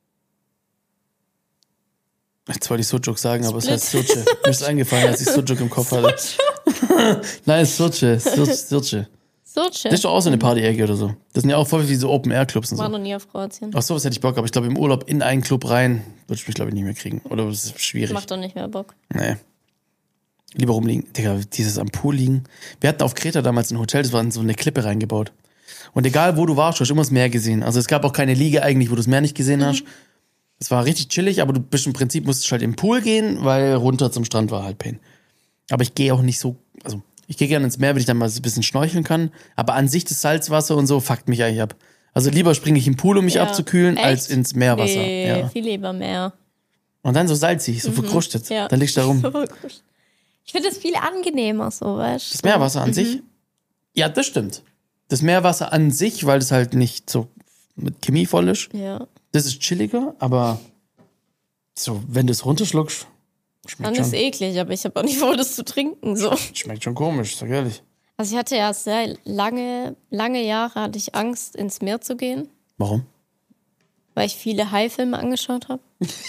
Jetzt wollte ich Sucuk sagen, aber es heißt Suce. Mir ist eingefallen, als ich Sucuk im Kopf hatte. Nein, Suce. Soce. Das ist doch auch so eine Party-Ecke oder so. Das sind ja auch voll wie so Open-Air-Clubs und so. War noch nie auf Kroatien. Ach, sowas hätte ich Bock, aber ich glaube, im Urlaub in einen Club rein, würde ich mich, glaube ich, nicht mehr kriegen. Oder das ist schwierig. Macht doch nicht mehr Bock. Nee. Lieber rumliegen. Digga, dieses am Pool liegen. Wir hatten auf Kreta damals ein Hotel, das war in so eine Klippe reingebaut. Und egal, wo du warst, du hast immer das Meer gesehen. Also es gab auch keine Liege eigentlich, wo du das Meer nicht gesehen hast. Es war richtig chillig, aber du bist im Prinzip, musstest halt im Pool gehen, weil runter zum Strand war halt Pain. Aber ich gehe auch nicht so, also ich gehe gerne ins Meer, wenn ich dann mal so ein bisschen schnorcheln kann. Aber an sich das Salzwasser und so fuckt mich eigentlich ab. Also lieber springe ich im Pool, um mich abzukühlen, Echt? als ins Meerwasser. Nee, Ja. viel lieber Meer. Und dann so salzig, so verkrustet. Ja. Dann liegst du da rum. Ich finde es viel angenehmer, so, weißt du? Das Meerwasser an sich? Ja, das stimmt. Das Meerwasser an sich, weil es halt nicht so mit Chemie voll ist, Ja. das ist chilliger, aber so, wenn du es runterschluckst, Dann schmeckt ist schon, eklig, aber ich habe auch nicht vor, das zu trinken, so. schmeckt schon komisch, sag ehrlich. Also ich hatte ja sehr lange Jahre hatte ich Angst, ins Meer zu gehen, Warum? weil ich viele Hai-Filme angeschaut habe.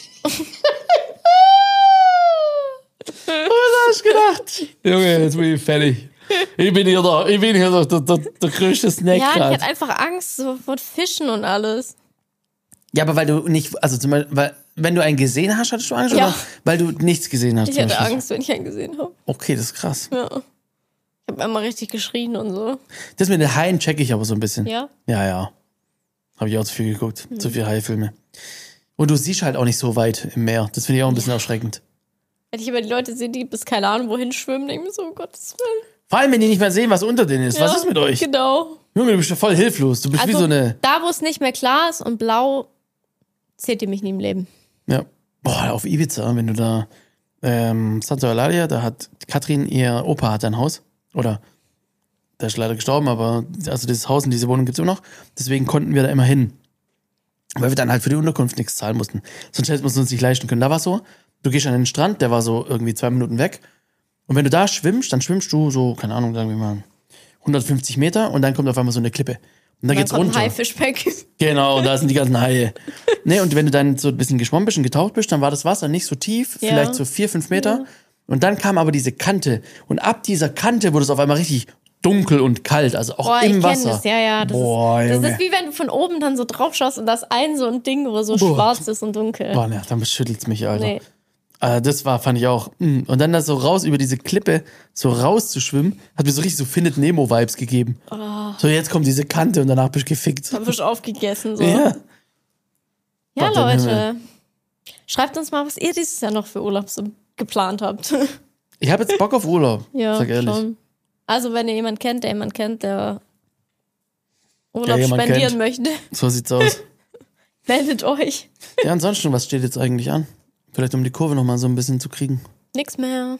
Was hast du gedacht? Junge, jetzt bin ich fertig. Ich bin hier der größte Snack Ja, ich gerade. hatte einfach Angst so vor Fischen und alles. Ja, aber weil du nicht, also zum Beispiel, weil, wenn du einen gesehen hast, hattest du Angst? Ja. Oder weil du nichts gesehen hast? Ich zum hatte Beispiel? Angst, wenn ich einen gesehen habe. Okay, das ist krass. Ja. Ich habe einmal richtig geschrien und so. Das mit den Haien check ich aber so ein bisschen. Ja? Ja. Habe ich auch zu viel geguckt. Zu viel Haifilme. Und du siehst halt auch nicht so weit im Meer. Das finde ich auch ein bisschen erschreckend. Wenn ich aber die Leute sehe, die bis keine Ahnung wohin schwimmen, denke ich mir so, um Gottes Willen. Vor allem, wenn die nicht mehr sehen, was unter denen ist. Was ist mit euch? Genau. Junge, du bist ja voll hilflos. Du bist wie Also, so eine. da, wo es nicht mehr klar ist und blau, zählt ihr mich nie im Leben. Ja. Boah, auf Ibiza, wenn du da. Santa Eulalia, da hat Katrin, ihr Opa hat ein Haus. Oder. Der ist leider gestorben, aber also dieses Haus und diese Wohnung gibt's immer noch. Deswegen konnten wir da immer hin. Weil wir dann halt für die Unterkunft nichts zahlen mussten. Sonst hätten wir es uns nicht leisten können. Da war so, du gehst an den Strand, der war so irgendwie 2 Minuten weg. Und wenn du da schwimmst, dann schwimmst du so, keine Ahnung, sagen wir mal 150 Meter und dann kommt auf einmal so eine Klippe. Und dann geht's kommt runter. ein Haifischbeck. Genau, und da sind die ganzen Haie. Nee, und wenn du dann so ein bisschen geschwommen bist und getaucht bist, dann war das Wasser nicht so tief, Ja. vielleicht so 4, 5 Meter. Und dann kam aber diese Kante. Und ab dieser Kante wurde es auf einmal richtig dunkel und kalt, also auch Boah, im ich Wasser. kenne das, ja. Das, Boah, das Junge. ist wie wenn du von oben dann so drauf schaust und das so ein Ding, wo so schwarz ist und dunkel. Boah, ne, dann schüttelt's mich, Alter. Nee. Das fand ich auch. Und dann da so raus über diese Klippe, so rauszuschwimmen, hat mir so richtig so Findet Nemo-Vibes gegeben. So, jetzt kommt diese Kante und danach bist du gefickt. Dann wirst du aufgegessen. So. Ja. Ja, Gott im Leute. Schreibt uns mal, was ihr dieses Jahr noch für Urlaub so geplant habt. Ich habe jetzt Bock auf Urlaub, Ja, sag ehrlich. schon. Also, wenn ihr jemanden kennt, der Urlaub jemand spendieren kennt. möchte, So sieht's aus. meldet euch. Ja, ansonsten, was steht jetzt eigentlich an? Vielleicht um die Kurve nochmal so ein bisschen zu kriegen. Nix mehr.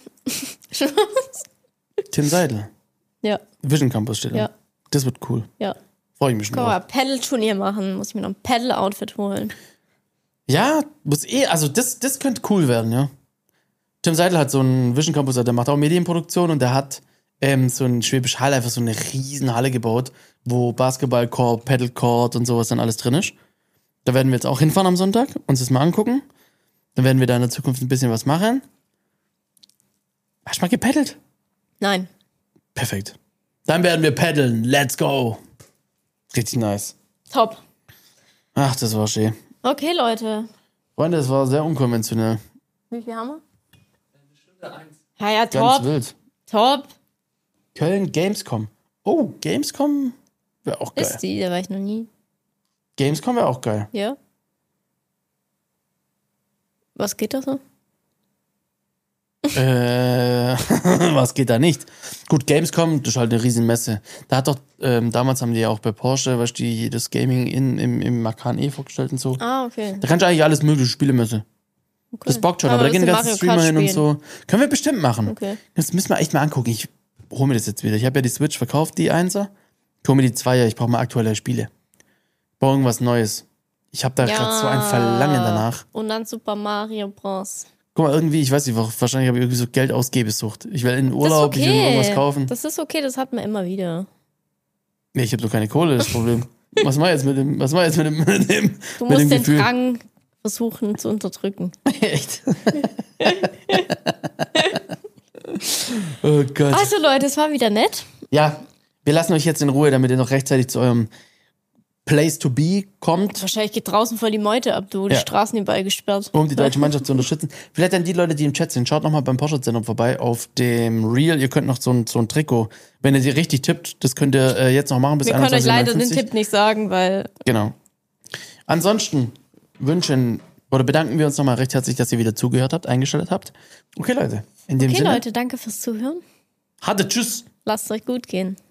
Tim Seidel. Ja, Vision Campus steht Ja. an. Das wird cool. ja. Freue ich mich schon Kann drauf. man Paddle-Turnier machen. Muss ich mir noch ein Paddle-Outfit holen. Ja, also das könnte cool werden, ja. Tim Seidel hat so einen Vision Campus, der macht auch Medienproduktion und der hat so in Schwäbisch Hall einfach so eine riesen Halle gebaut, wo Basketballcourt, Paddlecourt und sowas dann alles drin ist. Da werden wir jetzt auch hinfahren am Sonntag, uns das mal angucken. Dann werden wir da in der Zukunft ein bisschen was machen. Hast du mal gepaddelt? Nein. Perfekt. Dann werden wir paddeln. Let's go. Richtig nice. Top. Ach, das war schön. Okay, Leute. Freunde, das war sehr unkonventionell. Wie viel haben wir? Stunde 1. Ja, Ganz top. wild. Top. Köln Gamescom. Oh, Gamescom wäre auch geil. Ist die, da war ich noch nie. Gamescom wäre auch geil. Ja. Was geht da so? Was geht da nicht? Gut, Gamescom, das ist halt eine Riesenmesse. Da hat doch, damals haben die ja auch bei Porsche, weißt du, das Gaming im Macan E vorgestellt und so. Ah, okay. Da kannst du eigentlich alles mögliche Spielemesse. Okay. Das bockt schon, Kann aber da man gehen die ein ganzen bisschen Streamer Mario hin Kart und so. Können wir bestimmt machen. Okay. Das müssen wir echt mal angucken. Ich hole mir das jetzt wieder. Ich habe ja die Switch verkauft, die 1er. Ich hole mir die 2er. Ich brauche mal aktuelle Spiele. Ich brauche irgendwas Neues. Ich habe da gerade so ein Verlangen danach. Und dann Super Mario Bros. Guck mal, irgendwie, ich weiß nicht, wahrscheinlich habe ich irgendwie so Geldausgebesucht. Ich will in den Das ist Urlaub, ich will mir irgendwas kaufen. Das ist okay, das hat man immer wieder. Nee, ich habe doch keine Kohle, das Problem. Was mach ich jetzt mit dem, Du mit dem musst den Gefühl? Drang versuchen zu unterdrücken. Echt? Oh Gott. Also Leute, es war wieder nett. Ja, wir lassen euch jetzt in Ruhe, damit ihr noch rechtzeitig zu eurem Place to be kommt, Wahrscheinlich geht draußen voll die Meute ab, du. Die Ja. Straßen überall gesperrt. um die deutsche Mannschaft zu unterstützen. Vielleicht an die Leute, die im Chat sind, schaut nochmal beim Porsche-Zentrum vorbei auf dem Reel. Ihr könnt noch so ein Trikot, wenn ihr die richtig tippt, das könnt ihr jetzt noch machen bis Wir können euch leider den 21:59. Tipp nicht sagen, weil Genau. Ansonsten bedanken wir uns nochmal recht herzlich, dass ihr wieder zugehört habt, eingeschaltet habt. Okay, Leute. In dem okay, Sinne. Leute, danke fürs Zuhören. Hatte, tschüss. Lasst es euch gut gehen.